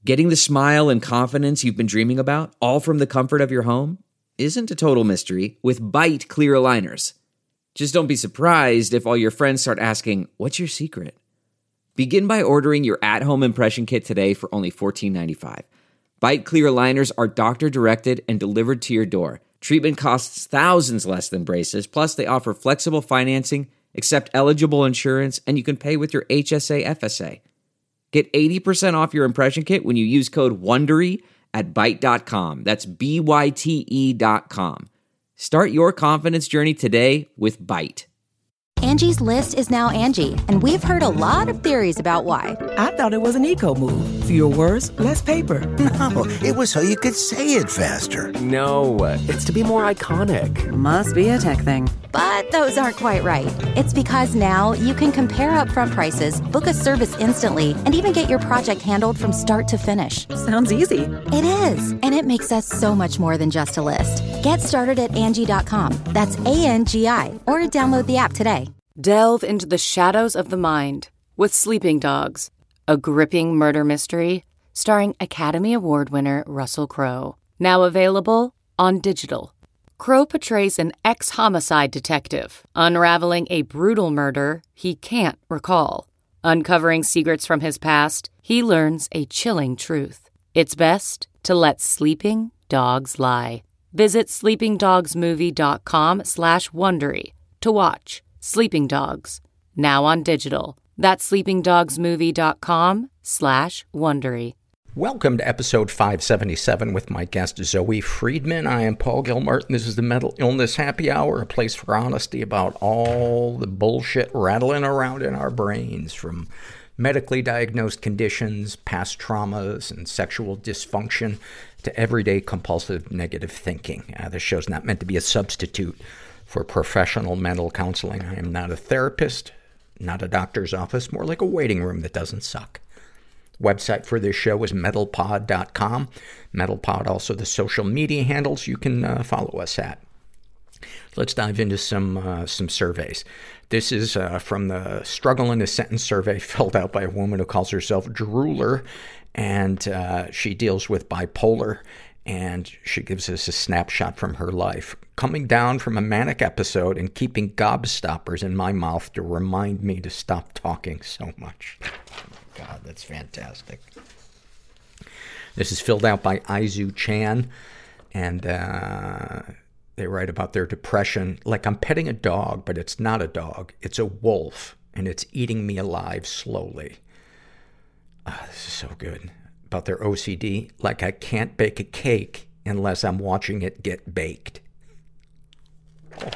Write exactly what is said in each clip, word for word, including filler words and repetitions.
Getting the smile and confidence you've been dreaming about, all from the comfort of your home, isn't a total mystery with Byte clear aligners. Just don't be surprised if all your friends start asking, "What's your secret?" Begin by ordering your at-home impression kit today for only fourteen ninety-five. Byte clear aligners are doctor-directed and delivered to your door. Treatment costs thousands less than braces, plus they offer flexible financing, accept eligible insurance, and you can pay with your H S A F S A. Get eighty percent off your impression kit when you use code WONDERY at byte dot com. That's B Y T E dot com. Start your confidence journey today with Byte. Angie's List is now Angie, and we've heard a lot of theories about why. I thought it was an eco move. Fewer words, less paper. No, it was so you could say it faster. No, it's to be more iconic. Must be a tech thing. But those aren't quite right. It's because now you can compare upfront prices, book a service instantly, and even get your project handled from start to finish. Sounds easy. It is, and it makes us so much more than just a list. Get started at Angie dot com. That's A N G I, or download the app today. Delve into the shadows of the mind with Sleeping Dogs, a gripping murder mystery starring Academy Award winner Russell Crowe. Now available on digital. Crowe portrays an ex-homicide detective unraveling a brutal murder he can't recall. Uncovering secrets from his past, he learns a chilling truth. It's best to let sleeping dogs lie. Visit sleeping dogs movie dot com slash Wondery to watch Sleeping Dogs, now on digital. That's sleeping dogs movie dot com slash Wondery. Welcome to episode five seventy-seven with my guest Zoe Friedman. I am Paul Gilmartin. This is the Mental Illness Happy Hour, a place for honesty about all the bullshit rattling around in our brains, from medically diagnosed conditions, past traumas, and sexual dysfunction, to everyday compulsive negative thinking. Uh, this show's not meant to be a substitute for professional mental counseling. I am not a therapist, not a doctor's office, more like a waiting room that doesn't suck. Website for this show is metal pod dot com. MetalPod, also the social media handles you can uh, follow us at. Let's dive into some uh, some surveys. This is uh, from the Struggle in a Sentence survey filled out by a woman who calls herself Drooler, and uh, she deals with bipolar, and she gives us a snapshot from her life. Coming down from a manic episode and keeping gobstoppers in my mouth to remind me to stop talking so much. Oh my God, that's fantastic. This is filled out by Aizu Chan, and uh, they write about their depression. Like, I'm petting a dog, but it's not a dog. It's a wolf, and it's eating me alive slowly. Oh, this is so good. About their O C D. Like, I can't bake a cake unless I'm watching it get baked. Oh.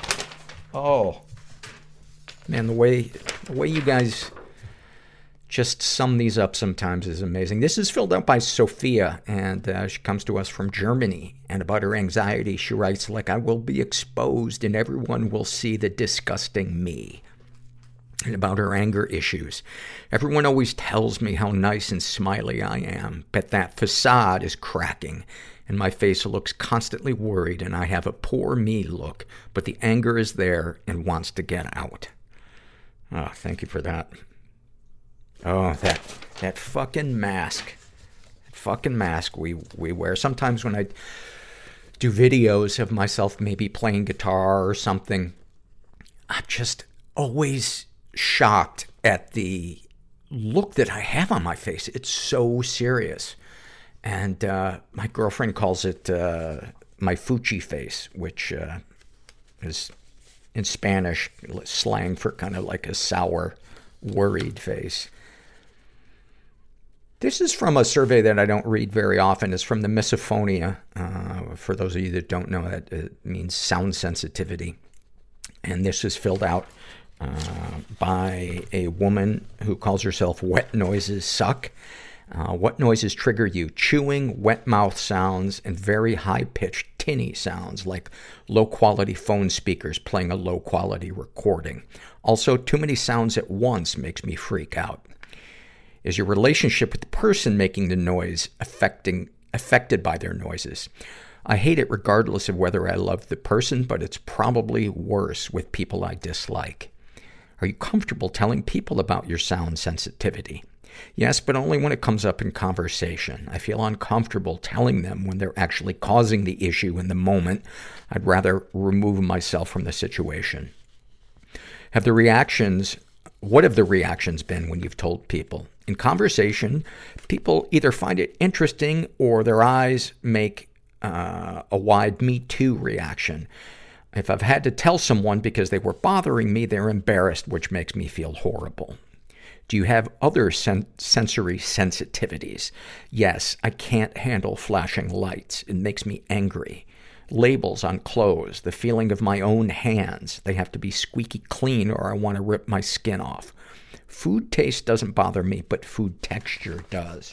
oh. Man, the way, the way you guys just sum these up sometimes is amazing. This is filled out by Sophia, and uh, she comes to us from Germany. And about her anxiety, she writes, like, I will be exposed and everyone will see the disgusting me. And about her anger issues. Everyone always tells me how nice and smiley I am, but that facade is cracking, and my face looks constantly worried, and I have a poor me look, but the anger is there and wants to get out. Oh, thank you for that. Oh, that, that fucking mask. That fucking mask we, we wear. Sometimes when I do videos of myself maybe playing guitar or something, I'm just always shocked at the look that I have on my face. It's so serious. And, uh, my girlfriend calls it, uh, my Fuchi face, which, uh, is in Spanish slang for kind of like a sour, worried face. This is from a survey that I don't read very often. It's from the Misophonia. Uh, for those of you that don't know, that it means sound sensitivity. And this is filled out Uh, by a woman who calls herself Wet Noises Suck. Uh, what noises trigger you? Chewing, wet mouth sounds, and very high-pitched tinny sounds, like low-quality phone speakers playing a low-quality recording. Also, too many sounds at once makes me freak out. Is your relationship with the person making the noise affecting affected by their noises? I hate it regardless of whether I love the person, but it's probably worse with people I dislike. Are you comfortable telling people about your sound sensitivity? Yes, but only when it comes up in conversation. I feel uncomfortable telling them when they're actually causing the issue in the moment. I'd rather remove myself from the situation. Have the reactions, what have the reactions been when you've told people? In conversation, people either find it interesting or their eyes make uh, a wide Me Too reaction. If I've had to tell someone because they were bothering me, they're embarrassed, which makes me feel horrible. Do you have other sen- sensory sensitivities? Yes, I can't handle flashing lights. It makes me angry. Labels on clothes, the feeling of my own hands. They have to be squeaky clean or I want to rip my skin off. Food taste doesn't bother me, but food texture does.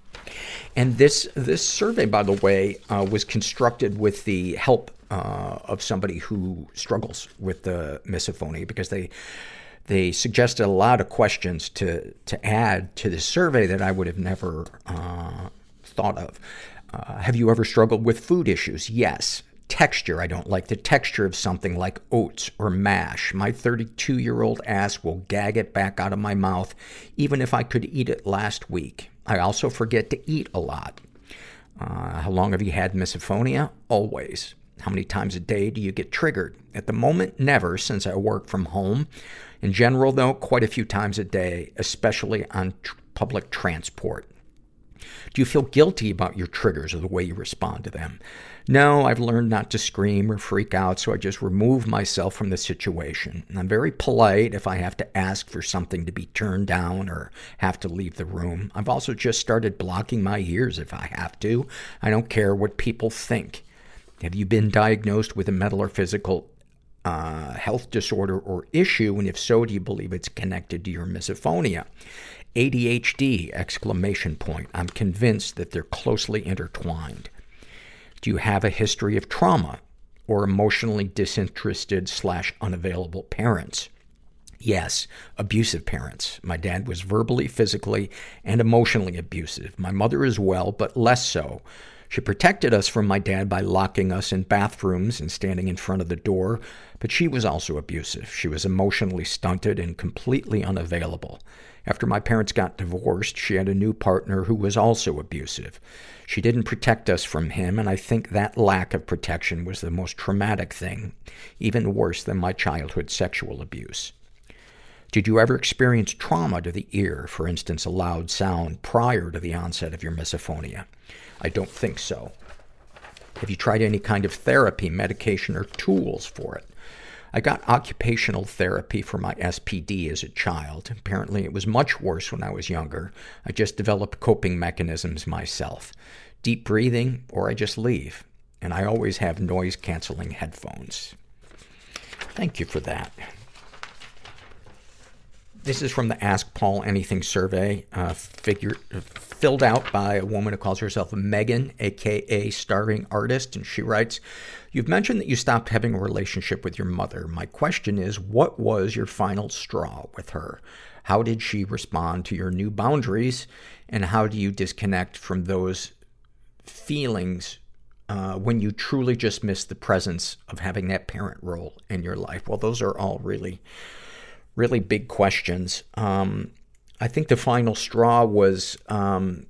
And this, this survey, by the way, uh, was constructed with the help uh, of somebody who struggles with the misophonia, because they, they suggested a lot of questions to, to add to this survey that I would have never uh, thought of. Uh, have you ever struggled with food issues? Yes. Texture. I don't like the texture of something like oats or mash. My thirty-two-year-old ass will gag it back out of my mouth, even if I could eat it last week. I also forget to eat a lot. Uh, how long have you had misophonia? Always. How many times a day do you get triggered? At the moment, never, since I work from home. In general, though, quite a few times a day, especially on tr- public transport. Do you feel guilty about your triggers or the way you respond to them? No, I've learned not to scream or freak out, so I just remove myself from the situation. And I'm very polite if I have to ask for something to be turned down or have to leave the room. I've also just started blocking my ears if I have to. I don't care what people think. Have you been diagnosed with a mental or physical uh, health disorder or issue? And if so, do you believe it's connected to your misophonia? A D H D, exclamation point. I'm convinced that they're closely intertwined. Do you have a history of trauma or emotionally disinterested slash unavailable parents? Yes, abusive parents. My dad was verbally, physically, and emotionally abusive. My mother as well, but less so. She protected us from my dad by locking us in bathrooms and standing in front of the door, but she was also abusive. She was emotionally stunted and completely unavailable. After my parents got divorced, she had a new partner who was also abusive. She didn't protect us from him, and I think that lack of protection was the most traumatic thing, even worse than my childhood sexual abuse. Did you ever experience trauma to the ear, for instance, a loud sound, prior to the onset of your misophonia? I don't think so. Have you tried any kind of therapy, medication, or tools for it? I got occupational therapy for my S P D as a child. Apparently, it was much worse when I was younger. I just developed coping mechanisms myself. Deep breathing, or I just leave. And I always have noise-canceling headphones. Thank you for that. This is from the Ask Paul Anything survey, uh, figure, uh, filled out by a woman who calls herself Megan, a k a. Starving Artist. And she writes, you've mentioned that you stopped having a relationship with your mother. My question is, what was your final straw with her? How did she respond to your new boundaries? And how do you disconnect from those feelings uh, when you truly just miss the presence of having that parent role in your life? Well, those are all really... really big questions. Um, I think the final straw was, um,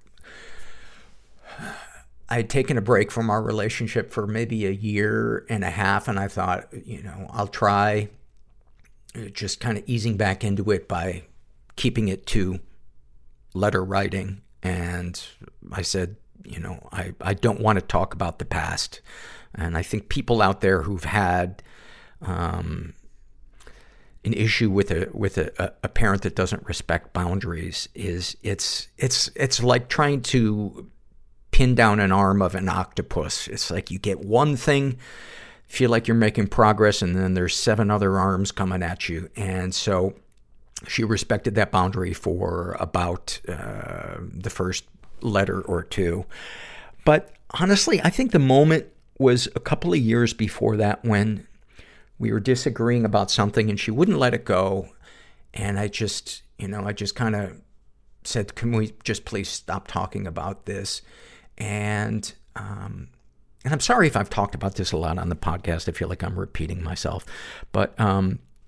I had taken a break from our relationship for maybe a year and a half, and I thought, you know, I'll try just kind of easing back into it by keeping it to letter writing. And I said, you know, I, I don't want to talk about the past. And I think people out there who've had, um, an issue with a with a, a parent that doesn't respect boundaries is it's it's it's like trying to pin down an arm of an octopus. It's like you get one thing, feel like you're making progress, and then there's seven other arms coming at you. And so she respected that boundary for about uh, the first letter or two. But honestly, I think the moment was a couple of years before that, when we were disagreeing about something and she wouldn't let it go. And I just, you know, I just kind of said, can we just please stop talking about this? And, um, and I'm sorry if I've talked about this a lot on the podcast. I feel like I'm repeating myself, but, um,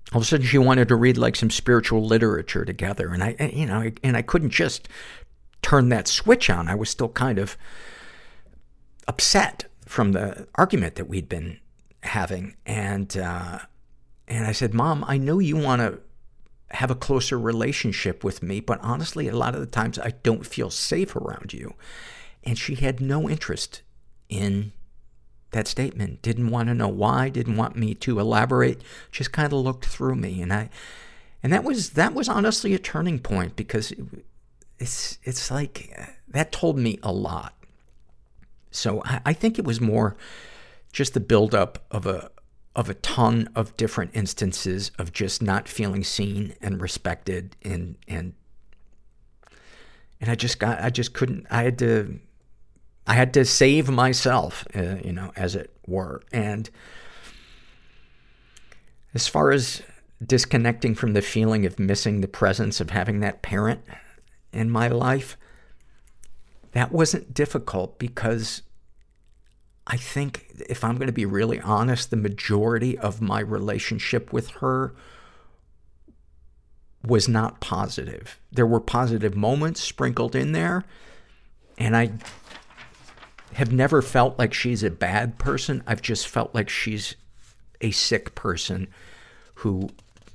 all of a sudden she wanted to read like some spiritual literature together. And I, you know, and I couldn't just turn that switch on. I was still kind of upset from the argument that we'd been having. And, uh, and I said, Mom, I know you want to have a closer relationship with me, but honestly, a lot of the times I don't feel safe around you. And she had no interest in that statement. Didn't want to know why, didn't want me to elaborate, just kind of looked through me. And I, and that was, that was honestly a turning point, because it, it's, it's like, that told me a lot. So I, I think it was more just the buildup of a, of a ton of different instances of just not feeling seen and respected. And, and, and I just got, I just couldn't, I had to, I had to save myself, uh, you know, as it were. And as far as disconnecting from the feeling of missing the presence of having that parent in my life, that wasn't difficult, because I think, if I'm going to be really honest, the majority of my relationship with her was not positive. There were positive moments sprinkled in there, and I have never felt like she's a bad person. I've just felt like she's a sick person who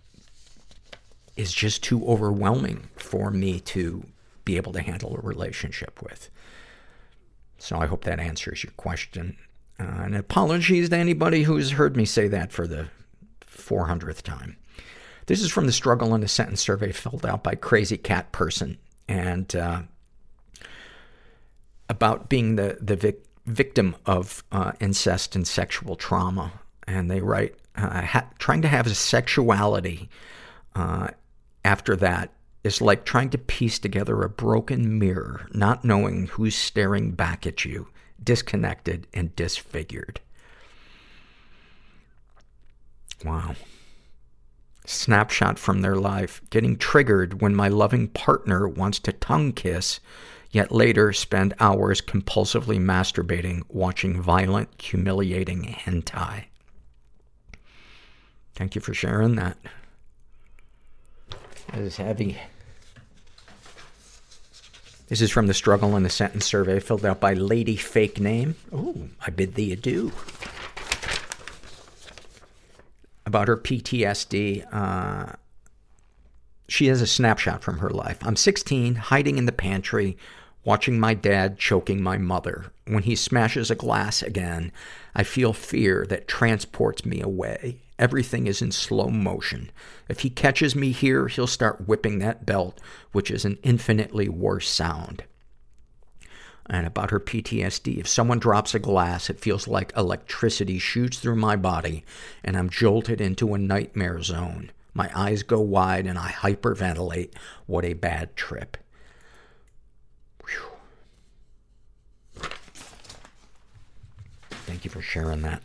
is just too overwhelming for me to be able to handle a relationship with. So I hope that answers your question. Uh, and apologies to anybody who's heard me say that for the four hundredth time. This is from the Struggle in a Sentence survey filled out by Crazy Cat Person. And, uh, about being the, the vic- victim of uh, incest and sexual trauma. And they write, uh, ha- trying to have a sexuality uh, after that is like trying to piece together a broken mirror, not knowing who's staring back at you, disconnected and disfigured. Wow. Snapshot from their life. Getting triggered when my loving partner wants to tongue kiss, yet later spend hours compulsively masturbating, watching violent, humiliating hentai. Thank you for sharing that. That is heavy. This is from the Struggle in a Sentence survey filled out by Lady Fake Name. Oh, I bid thee adieu. About her P T S D, uh, she has a snapshot from her life. I'm sixteen, hiding in the pantry, watching my dad choking my mother. When he smashes a glass again, I feel fear that transports me away. Everything is in slow motion. If he catches me here, he'll start whipping that belt, which is an infinitely worse sound. And about her P T S D, if someone drops a glass, it feels like electricity shoots through my body, and I'm jolted into a nightmare zone. My eyes go wide, and I hyperventilate. What a bad trip. Whew. Thank you for sharing that.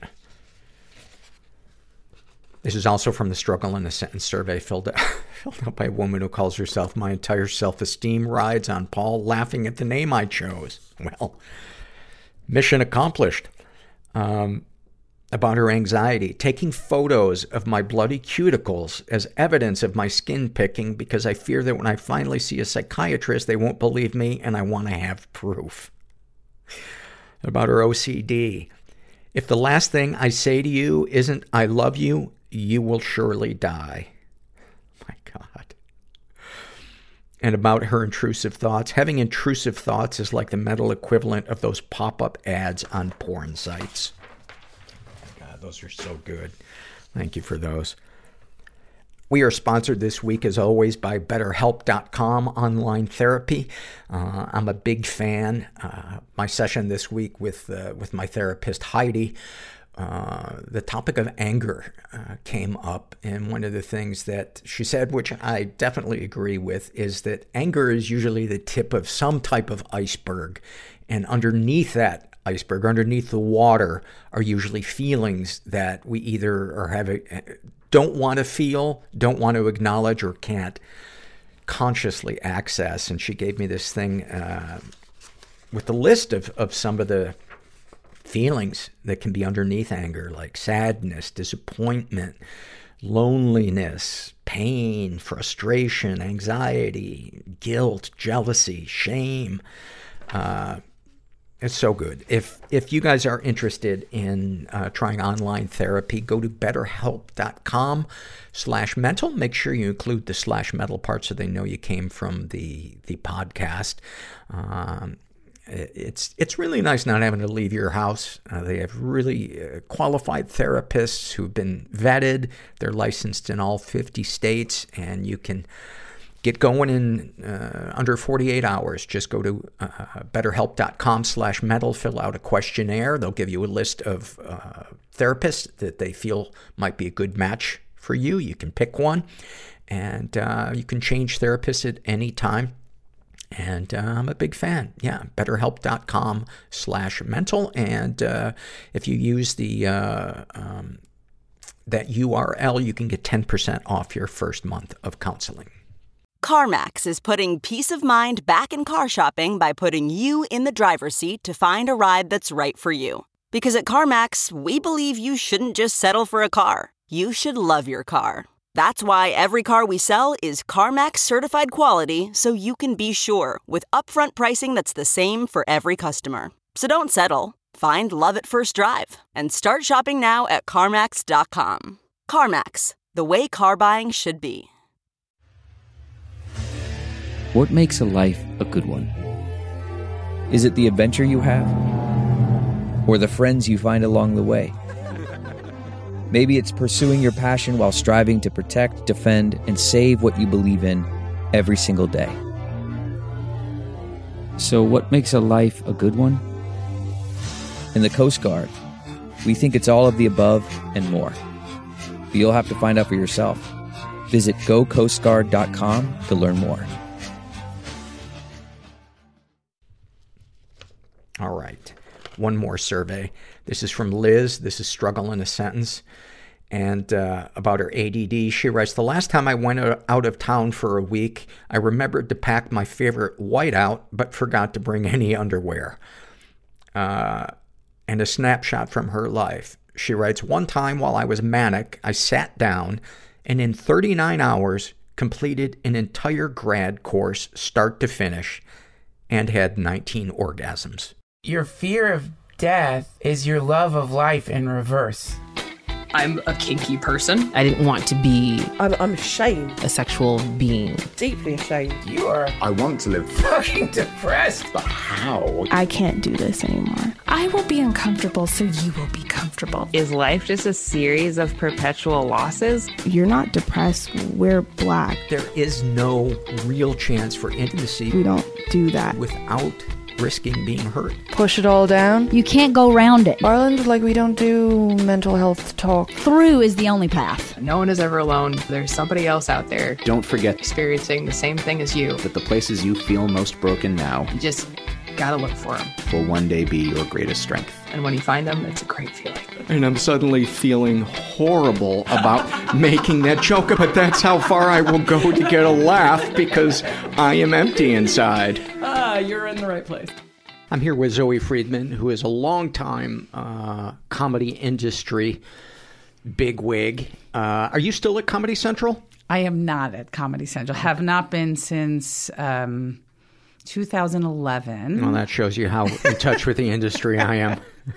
This is also from the Struggle in a Sentence survey filled out, filled out by a woman who calls herself, my entire self-esteem rides on Paul laughing at the name I chose. Well, mission accomplished. Um, about her anxiety, taking photos of my bloody cuticles as evidence of my skin picking because I fear that when I finally see a psychiatrist, they won't believe me and I want to have proof. About her O C D. If the last thing I say to you isn't, I love you, you will surely die. My God. And about her intrusive thoughts. Having intrusive thoughts is like the mental equivalent of those pop-up ads on porn sites. My God, those are so good. Thank you for those. We are sponsored this week, as always, by better help dot com online therapy. Uh, I'm a big fan. Uh, my session this week with uh, with my therapist, Heidi, uh, the topic of anger uh, came up. And one of the things that she said, which I definitely agree with, is that anger is usually the tip of some type of iceberg. And underneath that iceberg, underneath the water, are usually feelings that we either are having... don't want to feel, don't want to acknowledge, or can't consciously access. And she gave me this thing uh, with the list of, of some of the feelings that can be underneath anger, like sadness, disappointment, loneliness, pain, frustration, anxiety, guilt, jealousy, shame. Uh, it's so good. If if you guys are interested in uh, trying online therapy, go to betterhelp.com slash mental. Make sure you include the slash mental part so they know you came from the the podcast. Um, It's it's really nice not having to leave your house. Uh, they have really uh, qualified therapists who've been vetted. They're licensed in all fifty states, and you can get going in uh, under forty-eight hours. Just go to uh, betterhelp.com slash mental, fill out a questionnaire. They'll give you a list of uh, therapists that they feel might be a good match for you. You can pick one, and uh, you can change therapists at any time. And uh, I'm a big fan. Yeah, betterhelp.com slash mental. And uh, if you use the uh, um, that U R L, you can get ten percent off your first month of counseling. CarMax is putting peace of mind back in car shopping by putting you in the driver's seat to find a ride that's right for you. Because at CarMax, we believe you shouldn't just settle for a car. You should love your car. That's why every car we sell is CarMax certified quality, so you can be sure with upfront pricing that's the same for every customer. So don't settle. Find love at first drive and start shopping now at CarMax dot com. CarMax, the way car buying should be. What makes a life a good one? Is it the adventure you have? Or the friends you find along the way? Maybe it's pursuing your passion while striving to protect, defend, and save what you believe in every single day. So what makes a life a good one? In the Coast Guard, we think it's all of the above and more. But you'll have to find out for yourself. Visit go coast guard dot com to learn more. All right. One more survey. This is from Liz. This is Struggle in a Sentence. And uh, about her A D D, she writes, the last time I went out of town for a week, I remembered to pack my favorite whiteout, but forgot to bring any underwear. Uh, and a snapshot from her life. She writes, one time while I was manic, I sat down and in thirty-nine hours completed an entire grad course, start to finish, and had nineteen orgasms. Your fear of death is your love of life in reverse. I'm a kinky person. I didn't want to be... I'm, I'm ashamed. A sexual being. Deeply ashamed. You are... I want to live... fucking depressed. But how? I can't do this anymore. I will be uncomfortable, so you will be comfortable. Is life just a series of perpetual losses? You're not depressed. We're black. There is no real chance for intimacy. We don't do that. Without risking being hurt. Push it all down. You can't go around it. Ireland, like, we don't do mental health talk. Through is the only path. No one is ever alone. There's somebody else out there. Don't forget experiencing the same thing as you. That the places you feel most broken now, you just gotta look for them. Will one day be your greatest strength. And when you find them, it's a great feeling. And I'm suddenly feeling horrible about making that joke, but that's how far I will go to get a laugh because I am empty inside. Ah, you're in the right place. I'm here with Zoe Friedman, who is a longtime uh, comedy industry bigwig. Uh, are you still at Comedy Central? I am not at Comedy Central. Have not been since um, two thousand eleven. Well, that shows you how in touch with the industry I am.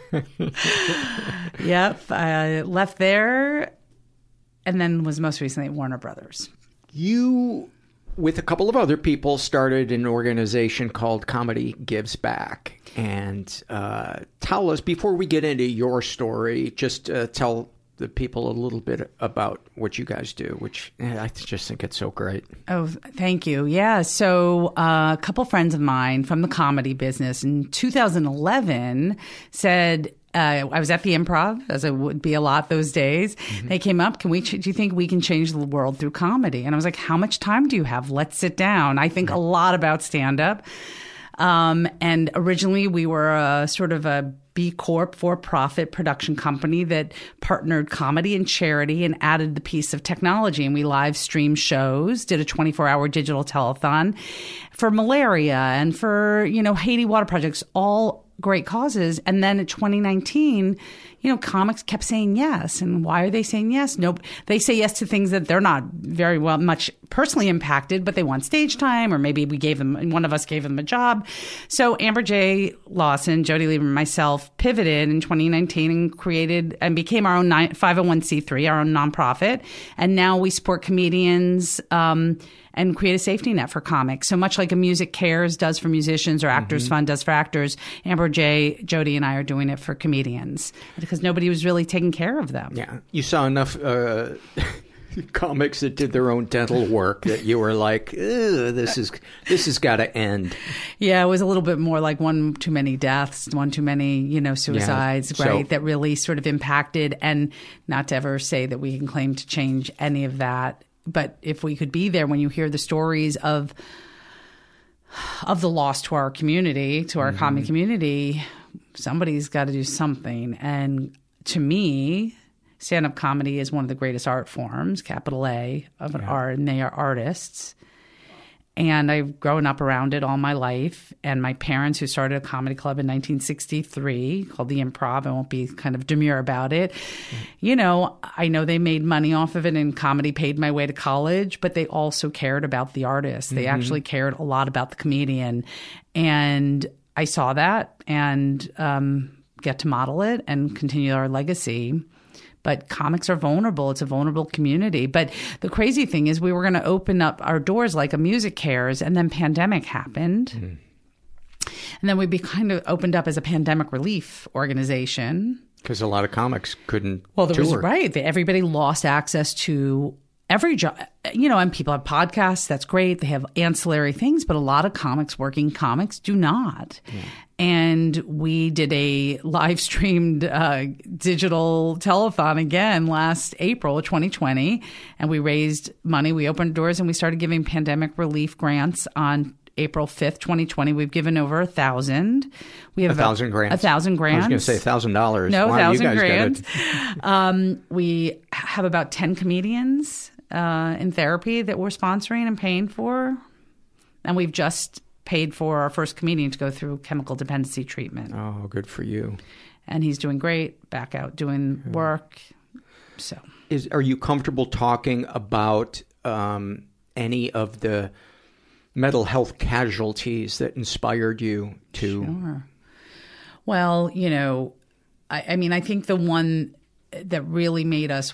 Yep. I left there and then was most recently at Warner Brothers. You, with a couple of other people, started an organization called Comedy Gives Back. And uh, tell us, before we get into your story, just uh, tell the people a little bit about what you guys do, which eh, I just think it's so great. Oh, thank you. Yeah. So uh, a couple friends of mine from the comedy business in two thousand eleven said, uh, I was at the Improv, as it would be a lot those days. Mm-hmm. They came up, can we? Ch- do you think we can change the world through comedy? And I was like, how much time do you have? Let's sit down. I think mm-hmm. a lot about stand-up. Um, and originally we were a sort of a B Corp for-profit production company that partnered comedy and charity and added the piece of technology. And we live streamed shows, did a twenty-four hour digital telethon for malaria and for, you know, Haiti water projects, all great causes. And then in twenty nineteen, you know, comics kept saying yes. And why are they saying yes? Nope. They say yes to things that they're not very well much personally impacted, but they want stage time, or maybe we gave them, one of us gave them a job. So Amber J. Lawson, Jody Lieber, and myself pivoted in twenty nineteen and created and became our own five oh one c three, our own nonprofit. And now we support comedians, um, and create a safety net for comics. So much like a Music Cares does for musicians or Actors mm-hmm. Fund does for actors, Amber J, Jody, and I are doing it for comedians because nobody was really taking care of them. Yeah. You saw enough uh, comics that did their own dental work that you were like, this is this has got to end. Yeah, it was a little bit more like one too many deaths, one too many, you know, suicides, yeah. right, so, that really sort of impacted, and not to ever say that we can claim to change any of that. But if we could be there when you hear the stories of of the loss to our community, to our mm-hmm. comedy community, somebody's got to do something. And to me, stand-up comedy is one of the greatest art forms, capital A, of an yeah. art, and they are artists. And I've grown up around it all my life. And my parents, who started a comedy club in nineteen sixty-three called The Improv, I won't be kind of demure about it. Mm-hmm. You know, I know they made money off of it and comedy paid my way to college, but they also cared about the artist. They mm-hmm. actually cared a lot about the comedian. And I saw that and um, get to model it and continue our legacy. But comics are vulnerable. It's a vulnerable community. But the crazy thing is we were going to open up our doors like a Music Cares, and then pandemic happened. Mm. And then we be kind of opened up as a pandemic relief organization. Because a lot of comics couldn't Well, there tour. was, right. Everybody lost access to every job. You know, and people have podcasts. That's great. They have ancillary things. But a lot of comics, working comics, do not. Yeah. And we did a live streamed uh, digital telethon again last April twenty twenty. And we raised money. We opened doors and we started giving pandemic relief grants on April fifth, twenty twenty. We've given over a thousand. We have a thousand grants. A thousand grants. I was going to say a thousand dollars. No, a wow, thousand you guys grants. um, we have about ten comedians uh, in therapy that we're sponsoring and paying for. And we've just paid for our first comedian to go through chemical dependency treatment. Oh, good for you. And he's doing great, back out doing work. So, Is are you comfortable talking about um, any of the mental health casualties that inspired you to? Sure. Well, you know, I, I mean, I think the one that really made us,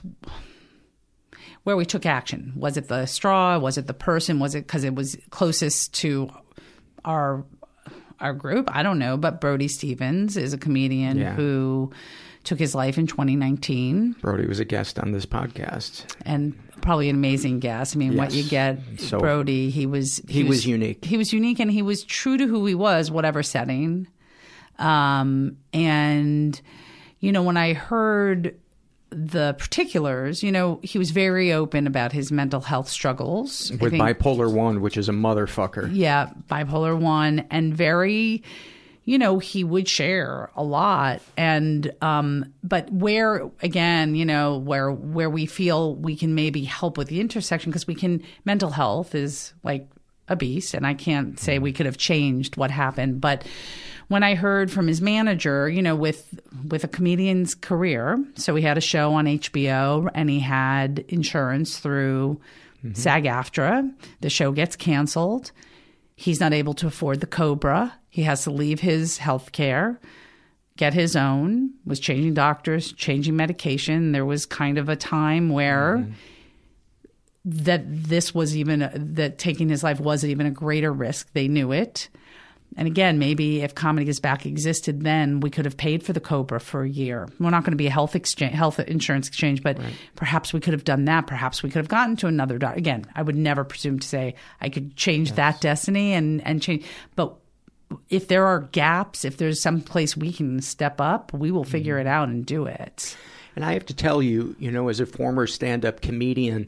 where we took action, was it the straw? Was it the person? Was it because it was closest to our our group? I don't know. But Brody Stevens is a comedian yeah. who took his life in twenty nineteen. Brody was a guest on this podcast. And probably an amazing guest. I mean, yes. what you get, so, Brody, he was... He, he was, was unique. He was unique, and he was true to who he was, whatever setting. Um, and, you know, when I heard the particulars, you know, he was very open about his mental health struggles. With bipolar one, which is a motherfucker. Yeah, bipolar one, and very... You know, he would share a lot. And, um, but where, again, you know, where, where we feel we can maybe help with the intersection, because we can, mental health is like a beast, and I can't say we could have changed what happened. But when I heard from his manager, you know, with, with a comedian's career, so he had a show on H B O and he had insurance through mm-hmm. SAG-AFTRA. The show gets canceled. He's not able to afford the Cobra. He has to leave his health care, get his own, was changing doctors, changing medication. There was kind of a time where mm-hmm. that this was even, a, that taking his life was even a greater risk. They knew it. And again, maybe if Comedy Is Back existed then, we could have paid for the Cobra for a year. We're not going to be a health exchange, health insurance exchange, but right. perhaps we could have done that. Perhaps we could have gotten to another doctor. Again, I would never presume to say I could change yes. that destiny and, and change. But if there are gaps, if there's some place we can step up, we will figure mm-hmm. it out and do it. And I have to tell you, you know, as a former stand-up comedian,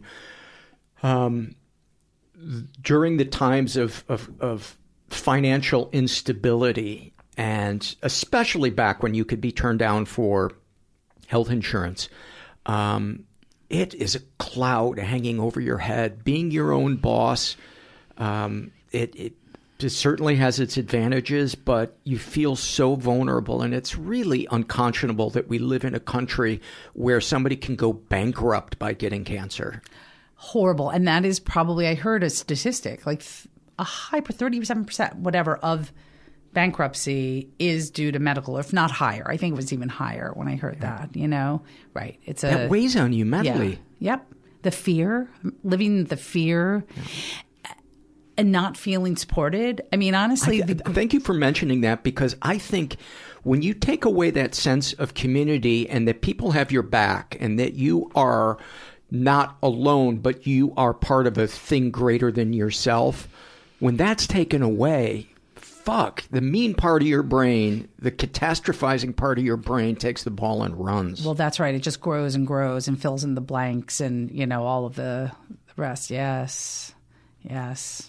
um, during the times of, of, of financial instability and especially back when you could be turned down for health insurance, um, it is a cloud hanging over your head. Being your own boss, um, it, it it certainly has its advantages, but you feel so vulnerable, and it's really unconscionable that we live in a country where somebody can go bankrupt by getting cancer. Horrible. And that is probably, I heard a statistic, like a high, thirty-seven percent, whatever, of bankruptcy is due to medical, or if not higher. I think it was even higher when I heard yeah. that, you know? Right. It's a, that weighs on you mentally. Yeah. Yep. The fear, living the fear. Yeah. And not feeling supported. I mean, honestly. I, the, thank you for mentioning that, because I think when you take away that sense of community and that people have your back and that you are not alone, but you are part of a thing greater than yourself, when that's taken away, fuck, the mean part of your brain, the catastrophizing part of your brain takes the ball and runs. Well, that's right. It just grows and grows and fills in the blanks and, you know, all of the rest. Yes. Yes.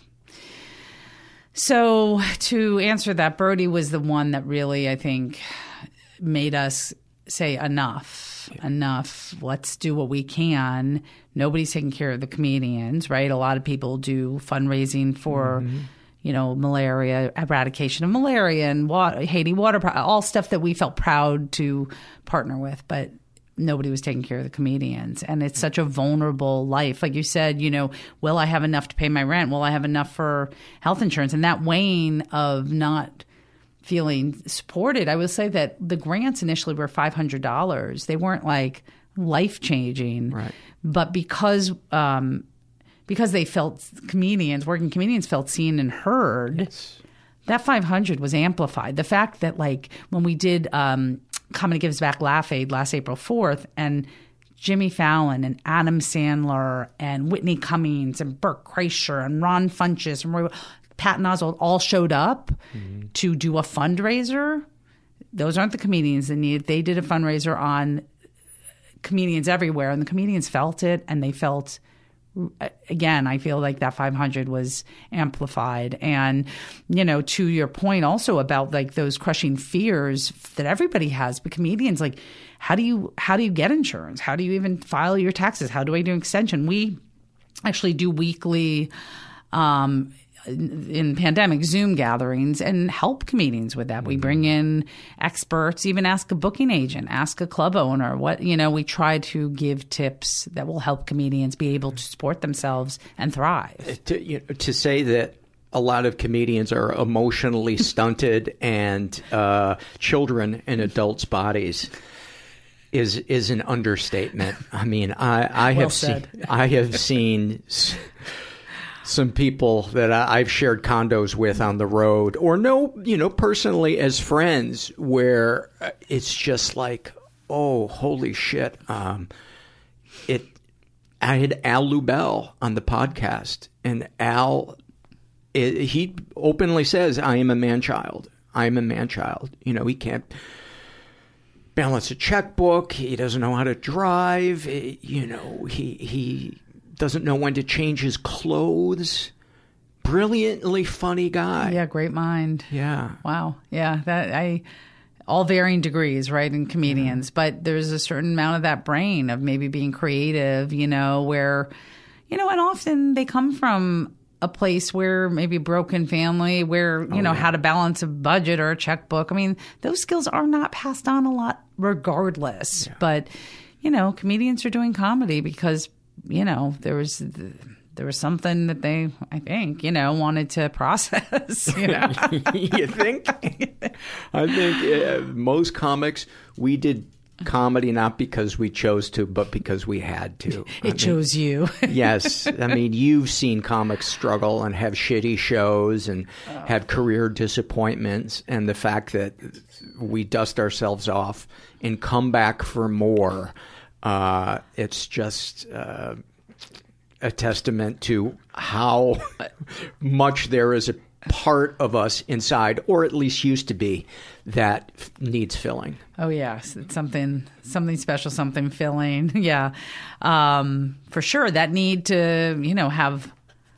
So to answer that, Brody was the one that really, I think, made us say enough, yeah. enough. Let's do what we can. Nobody's taking care of the comedians, right? A lot of people do fundraising for, mm-hmm. you know, malaria, eradication of malaria and water, Haiti water, all stuff that we felt proud to partner with, but nobody was taking care of the comedians. And it's such a vulnerable life. Like you said, you know, will I have enough to pay my rent? Will I have enough for health insurance? And that weighing of not feeling supported, I will say that the grants initially were five hundred dollars. They weren't like life-changing. Right. But because um, because they felt, comedians, working comedians felt seen and heard, yes. that five hundred was amplified. The fact that, like, when we did um, Comedy Gives Back Laugh Aid last April fourth, and Jimmy Fallon and Adam Sandler and Whitney Cummings and Burt Kreischer and Ron Funches and Roy, Patton Oswalt all showed up mm-hmm. to do a fundraiser. Those aren't the comedians that need it. They did a fundraiser on comedians everywhere, and the comedians felt it, and they felt, again, I feel like that five hundred was amplified. And, you know, to your point also about like those crushing fears that everybody has, but comedians, like, how do you, how do you get insurance? How do you even file your taxes? How do I do an extension? We actually do weekly, um, in pandemic Zoom gatherings and help comedians with that. We bring in experts, even ask a booking agent, ask a club owner. What, you know, we try to give tips that will help comedians be able to support themselves and thrive. To, you know, to say that a lot of comedians are emotionally stunted and uh, children in adults' bodies is is an understatement. I mean, I, I well have said. seen I have seen some people that I, I've shared condos with on the road, or know, you know, personally as friends, where it's just like, oh, holy shit. Um, it. I had Al Lubell on the podcast, and Al, it, he openly says, I am a man-child. I am a man-child. You know, he can't balance a checkbook. He doesn't know how to drive. It, you know, he he... doesn't know when to change his clothes. Brilliantly funny guy. Yeah, great mind. Yeah. Wow. Yeah, that I all varying degrees, right, in comedians, yeah. But there's a certain amount of that brain of maybe being creative, you know, where, you know, and often they come from a place where maybe a broken family, where, you oh, know, yeah. how to balance a budget or a checkbook. I mean, those skills are not passed on a lot regardless. Yeah. But, you know, comedians are doing comedy because, you know, there was there was something that they, I think, you know, wanted to process, you know. You think? I think uh, most comics, we did comedy not because we chose to, but because we had to. It I mean, chose you. Yes. I mean, you've seen comics struggle and have shitty shows and oh. have career disappointments. And the fact that we dust ourselves off and come back for more, Uh, it's just uh, a testament to how much there is a part of us inside, or at least used to be, that needs filling. Oh, yes. It's something something special, something filling. Yeah, um, for sure. That need to, you know, have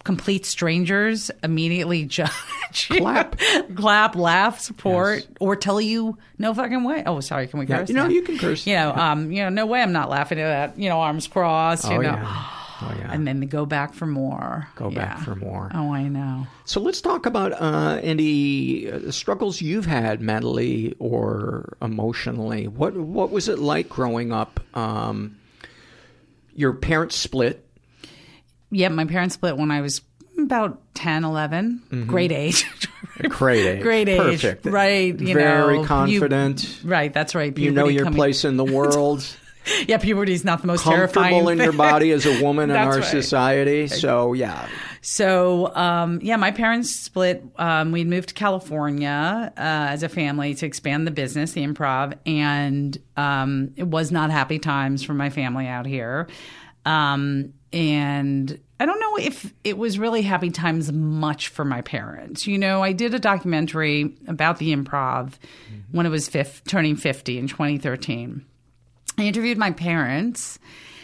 complete strangers immediately judge you. Clap. Clap, laugh, support, Yes. or tell you no fucking way. Oh, sorry, can we Yeah, curse? you know, you can curse. You know, um, you know, no way I'm not laughing at that, you know, arms crossed, you Oh, know. yeah. Oh, yeah. And then they go back for more. Go back Yeah. for more. Oh, I know. So let's talk about uh, any uh, struggles you've had mentally or emotionally. What what was it like growing up? Um, your parents split. Yeah, my parents split when I was about ten, eleven. Mhm. Great age. Great age. Great age. Perfect. Right. You Very know, confident. You, right, that's right. You know Puberty your coming- place in the world. Yeah, puberty is not the most Comfortable terrifying in thing. your body as a woman in That's our right. society. So, yeah. So, um, yeah, my parents split. Um, we'd moved to California uh, as a family to expand the business, the Improv, and um, it was not happy times for my family out here. Um, and I don't know if it was really happy times much for my parents. You know, I did a documentary about the Improv mm-hmm. when it was fifth, turning fifty in twenty thirteen. I interviewed my parents,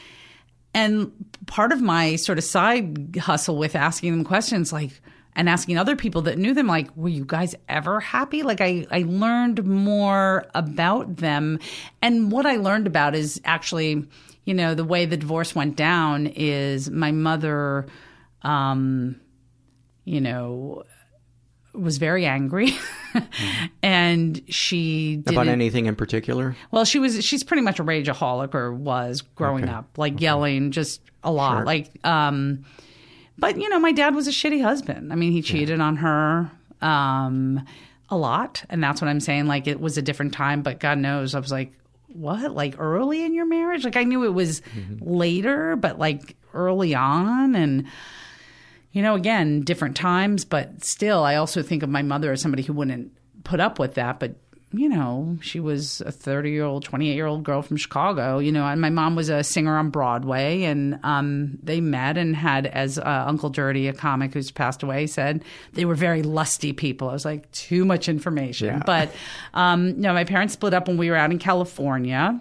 and part of my sort of side hustle with asking them questions, like, and asking other people that knew them, like, were you guys ever happy? Like, I, I learned more about them. And what I learned about is actually, you know, the way the divorce went down is my mother, um, you know, was very angry mm-hmm. and she didn't, about anything in particular? Well, she was she's pretty much a rageaholic, or was growing okay. up, like okay. yelling just a lot. Sure. Like um but you know, my dad was a shitty husband. I mean, he cheated yeah. on her um a lot, and that's what I'm saying, like it was a different time, but God knows I was like, what? Like early in your marriage? Like I knew it was mm-hmm. later, but like early on. And you know, again, different times, but still, I also think of my mother as somebody who wouldn't put up with that. But, you know, she was a thirty-year-old, twenty-eight-year-old girl from Chicago, you know, and my mom was a singer on Broadway, and um, they met and had, as uh, Uncle Dirty, a comic who's passed away, said, they were very lusty people. I was like, too much information. Yeah. But, um, no, my parents split up when we were out in California.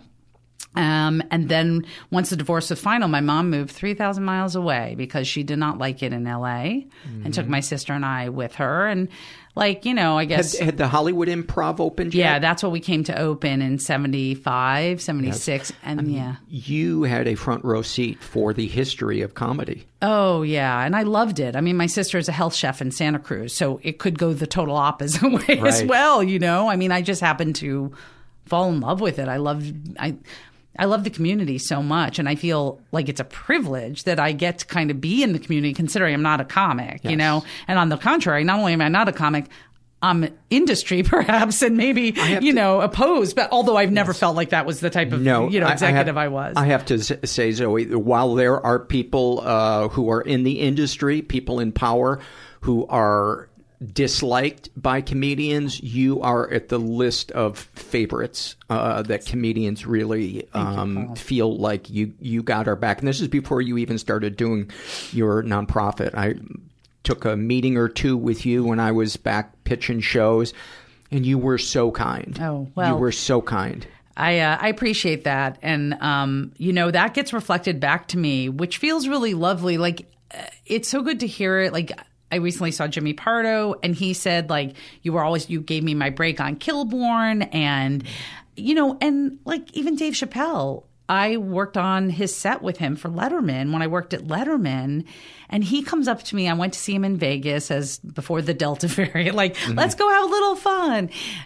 Um, and then once the divorce was final, my mom moved three thousand miles away because she did not like it in L A mm-hmm. and took my sister and I with her. And like, you know, I guess. Had, had the Hollywood Improv opened yet? Yeah, that's what we came to open in seventy-five, seventy-six. Yes. And I mean, yeah. You had a front row seat for the history of comedy. Oh, yeah. And I loved it. I mean, my sister is a health chef in Santa Cruz, so it could go the total opposite way right. as well, you know? I mean, I just happened to fall in love with it. I loved I I love the community so much, and I feel like it's a privilege that I get to kind of be in the community, considering I'm not a comic, yes. you know? And on the contrary, not only am I not a comic, I'm industry perhaps, and maybe, you to, know, opposed. But although I've never yes. felt like that was the type of, no, you know, executive I, I, have, I was. I have to say, Zoe, while there are people uh, who are in the industry, people in power who are disliked by comedians, you are at the list of favorites uh, that comedians really um, you, feel like you, you got our back. And this is before you even started doing your nonprofit. I took a meeting or two with you when I was back pitching shows, and you were so kind. Oh, well. You were so kind. I uh, I appreciate that. And, um, you know, that gets reflected back to me, which feels really lovely. Like, uh, it's so good to hear it. Like, I recently saw Jimmy Pardo, and he said, like, you were always, you gave me my break on Kilborn. And, you know, and like even Dave Chappelle, I worked on his set with him for Letterman when I worked at Letterman. And he comes up to me. I went to see him in Vegas as before the Delta variant, like, mm-hmm. let's go have a little fun.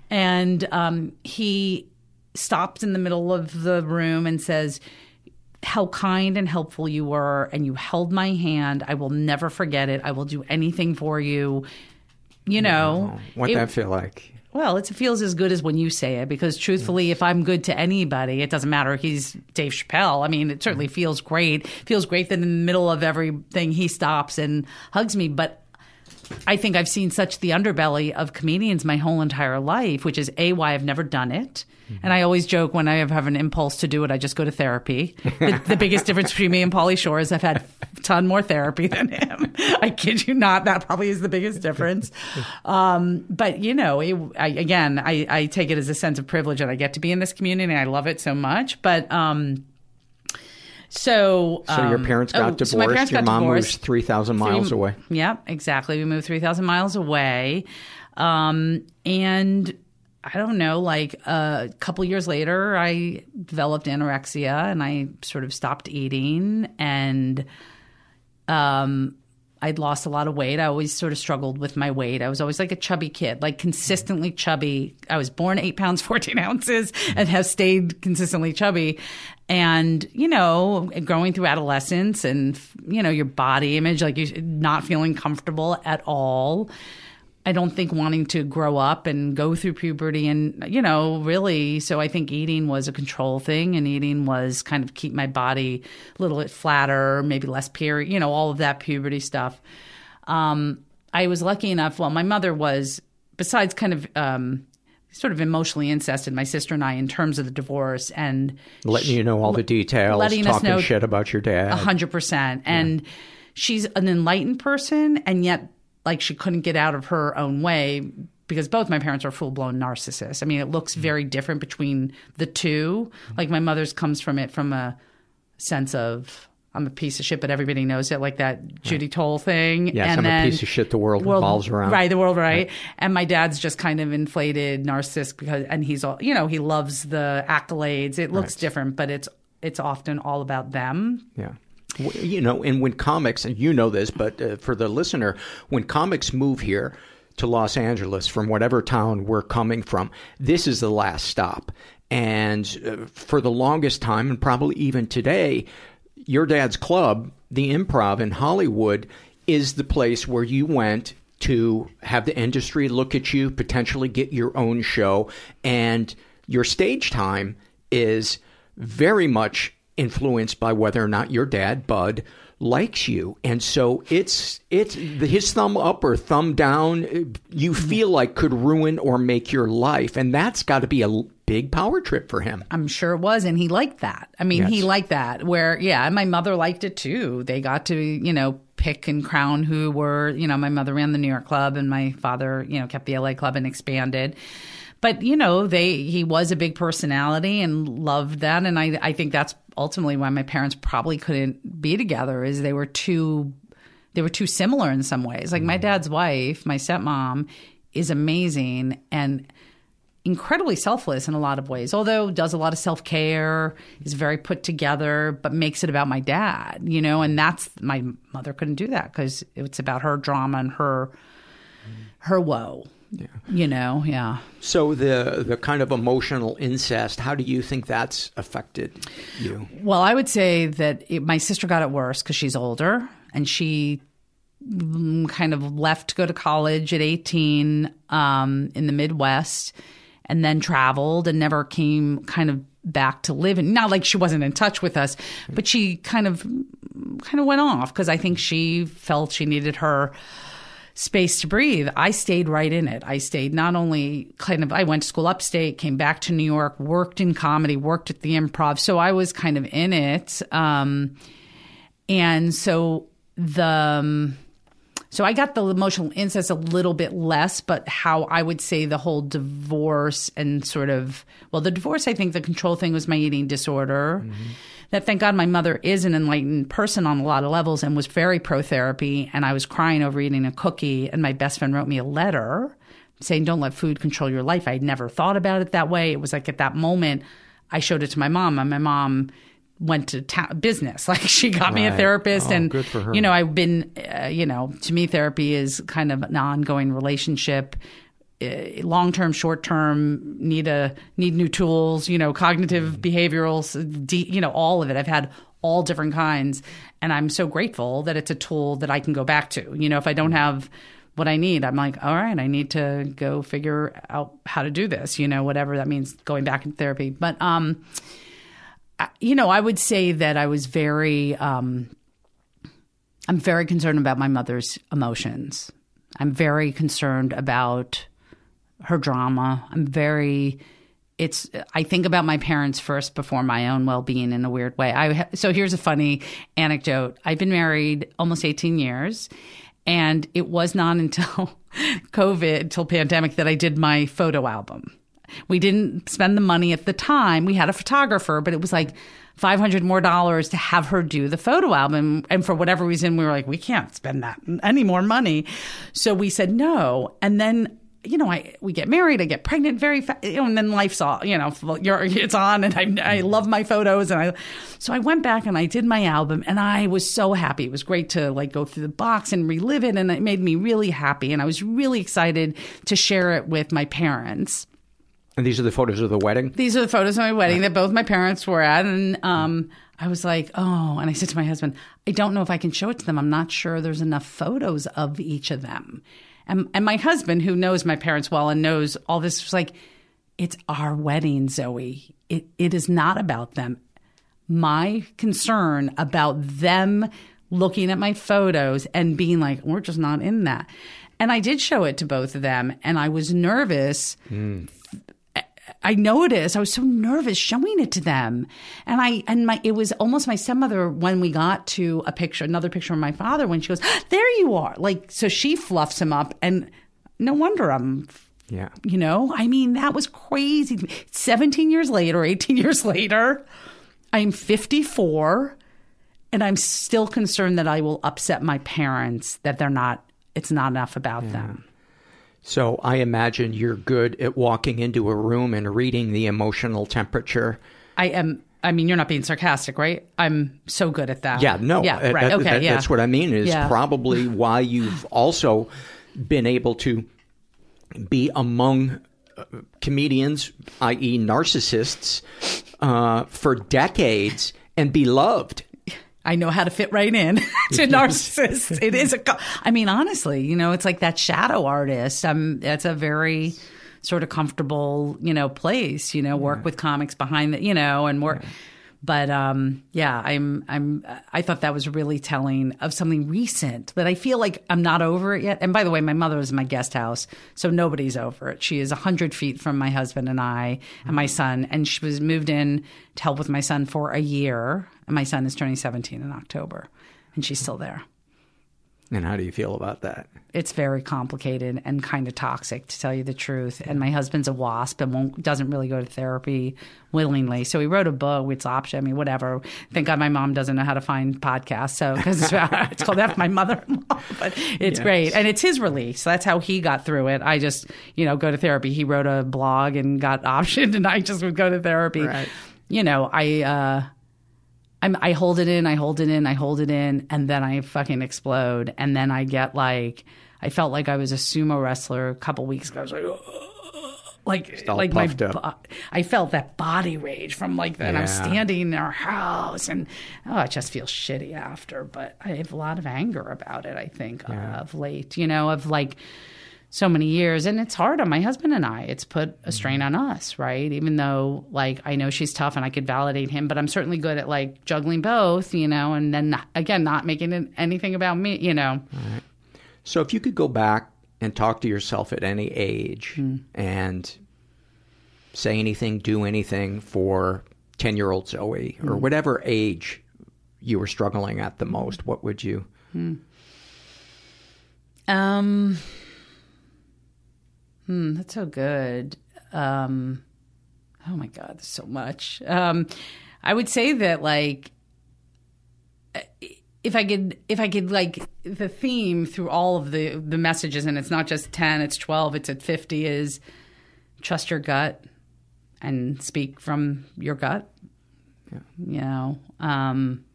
And um, he stops in the middle of the room and says, how kind and helpful you were, and you held my hand. I will never forget it. I will do anything for you. You know. Wow. What'd it, that feel like? Well, it feels as good as when you say it, because truthfully, if I'm good to anybody, it doesn't matter if he's Dave Chappelle. I mean, it certainly feels great. It feels great that in the middle of everything, he stops and hugs me. But I think I've seen such the underbelly of comedians my whole entire life, which is A, why I've never done it. Mm-hmm. And I always joke when I have an impulse to do it, I just go to therapy. The, the biggest difference between me and Pauly Shore is I've had a ton more therapy than him. I kid you not. That probably is the biggest difference. Um, but, you know, it, I, again, I, I take it as a sense of privilege that I get to be in this community, and I love it so much. But um So, So um, your parents got oh, divorced. So my parents your got mom divorced. moves three thousand miles Three- away. Yep, exactly. We moved three thousand miles away. Um, and I don't know, like a couple years later, I developed anorexia and I sort of stopped eating. And um, I'd lost a lot of weight. I always sort of struggled with my weight. I was always like a chubby kid, like consistently chubby. I was born eight pounds, fourteen ounces and have stayed consistently chubby. And, you know, going through adolescence and, you know, your body image, like you're not feeling comfortable at all. I don't think wanting to grow up and go through puberty and, you know, really. So I think eating was a control thing, and eating was kind of keep my body a little bit flatter, maybe less period, you know, all of that puberty stuff. Um, I was lucky enough. Well, my mother was, besides kind of um, sort of emotionally incested my sister and I in terms of the divorce and letting you know all the details, letting us talking know shit about your dad. A hundred percent. And she's an enlightened person, and yet like she couldn't get out of her own way because both my parents are full-blown narcissists. I mean, it looks very different between the two. Like my mother's comes from it from a sense of I'm a piece of shit, but everybody knows it, like that Judy Toll thing. Yes, and I'm then, a piece of shit. The world, world revolves around. Right, the world, right. right. And my dad's just kind of inflated narcissist because, and he's all, you know, he loves the accolades. It looks Right. different, but it's it's often all about them. Yeah. You know, and when comics, and you know this, but uh, for the listener, when comics move here to Los Angeles from whatever town we're coming from, this is the last stop. And uh, for the longest time, and probably even today, your dad's club, the Improv in Hollywood, is the place where you went to have the industry look at you, potentially get your own show. And your stage time is very much influenced by whether or not your dad, Bud, likes you. And so it's it's his thumb up or thumb down you feel like could ruin or make your life. And that's got to be a big power trip for him. I'm sure it was. And he liked that. I mean, Yes. he liked that where, yeah, and my mother liked it too. They got to, you know, pick and crown who were, you know, my mother ran the New York club and my father, you know, kept the L A club and expanded. But, you know, they he was a big personality and loved that. And I, I think that's ultimately why my parents probably couldn't be together is they were too they were too similar in some ways. Like my dad's wife, my stepmom, is amazing and incredibly selfless in a lot of ways, although does a lot of self-care, is very put together, but makes it about my dad, you know, and that's my mother couldn't do that because it's about her drama and her her woe. Yeah. You know, yeah. So the the kind of emotional incest, how do you think that's affected you? Well, I would say that it, my sister got it worse because she's older and she kind of left to go to college at eighteen um, in the Midwest and then traveled and never came kind of back to live. And not like she wasn't in touch with us, but she kind of kind of went off because I think she felt she needed her space to breathe. I stayed right in it. I stayed not only kind of, I went to school upstate, came back to New York, worked in comedy, worked at the Improv. So I was kind of in it. Um, and so the, um, so I got the emotional incest a little bit less, but how I would say the whole divorce and sort of, well, the divorce, I think the control thing was my eating disorder. Mm-hmm. That thank God my mother is an enlightened person on a lot of levels and was very pro-therapy. And I was crying over eating a cookie. And my best friend wrote me a letter saying, don't let food control your life. I had never thought about it that way. It was like at that moment, I showed it to my mom. And my mom went to ta- business. Like she got right. me a therapist. Oh, and, good for her. You know, I've been, uh, you know, to me, therapy is kind of an ongoing relationship. Uh, long-term, short-term, need a need new tools, you know, cognitive, behavioral, de- you know, all of it. I've had all different kinds, and I'm so grateful that it's a tool that I can go back to. You know, if I don't have what I need, I'm like, all right, I need to go figure out how to do this, you know, whatever that means, going back in therapy. But, um, I, you know, I would say that I was very, um, I'm very concerned about my mother's emotions. I'm very concerned about her drama. I'm very, it's, I think about my parents first before my own well-being in a weird way. I, so here's a funny anecdote. I've been married almost eighteen years, and it was not until COVID, until pandemic, that I did my photo album. we didn't spend the money at the time. We had a photographer, but it was like five hundred more dollars to have her do the photo album. And for whatever reason, we were like, we can't spend that any more money. So we said no. And then, you know, I we get married, I get pregnant very fast, you know, and then life's all, you know, you're, it's on, and I I love my photos, and I, so I went back and I did my album, and I was so happy. It was great to like go through the box and relive it, and it made me really happy, and I was really excited to share it with my parents. And these are the photos of the wedding? These are the photos of my wedding that both my parents were at, and um, I was like, oh, and I said to my husband, I don't know if I can show it to them. I'm not sure there's enough photos of each of them. And, and my husband, who knows my parents well and knows all this, was like, it's our wedding, Zoe. It It is not about them. My concern about them looking at my photos and being like, we're just not in that. And I did show it to both of them, and I was nervous. Mm. I noticed I was so nervous showing it to them. And I and my it was almost my stepmother when we got to a picture, another picture of my father, when she goes, there you are. Like, so she fluffs him up, and no wonder I'm, yeah. you know, I mean, that was crazy. seventeen years later, eighteen years later, I'm fifty-four, and I'm still concerned that I will upset my parents, that they're not, it's not enough about yeah. them. So I imagine you're good at walking into a room and reading the emotional temperature. I am. I mean, you're not being sarcastic, right? I'm so good at that. Yeah, no. Yeah, right. That, Okay, that, yeah. That's what I mean is yeah. probably why you've also been able to be among uh, comedians, that is narcissists, uh, for decades and be loved. I know how to fit right in to narcissists. It is a, I mean, honestly, you know, it's like that shadow artist. Um, that's a very sort of comfortable, you know, place, you know, work yeah. with comics behind the, you know, and work. Yeah. But, um, yeah, I'm, I'm, I thought that was really telling of something recent that I feel like I'm not over it yet. And by the way, my mother is in my guest house, so nobody's over it. She is a hundred feet from my husband and I and my son, and she was moved in to help with my son for a year. And my son is turning seventeen in October, and she's still there. And how do you feel about that? It's very complicated and kind of toxic, to tell you the truth. And my husband's a WASP and won't, doesn't really go to therapy willingly. So he wrote a book. It's option. I mean, whatever. Thank God my mom doesn't know how to find podcasts. So because it's, it's called after my mother-in-law, but it's yes. great. And it's his release. So that's how he got through it. I just, you know, go to therapy. He wrote a blog and got optioned, and I just would go to therapy. Right. You know, I... Uh, I'm, I hold it in, I hold it in, I hold it in, and then I fucking explode. And then I get like, I felt like I was a sumo wrestler a couple weeks ago. I was like, oh, like, like my, bo- I felt that body rage from like that. Yeah. I'm standing in our house, and oh, I just feel shitty after. But I have a lot of anger about it, I think, yeah. uh, of late, you know, of like, so many years. And it's hard on my husband and I. It's put a strain on us, right? Even though, like, I know she's tough and I could validate him, but I'm certainly good at, like, juggling both, you know, and then, not, again, not making it anything about me, you know. All right. So if you could go back and talk to yourself at any age mm. and say anything, do anything for ten-year-old Zoe, mm. or whatever age you were struggling at the most, what would you? Mm. Um... Hmm, that's so good. Um, oh my God, there's so much. Um, I would say that, like, if I could, if I could, like, the theme through all of the the messages, and it's not just ten, it's twelve, it's at fifty, is trust your gut and speak from your gut. Yeah. You know, um,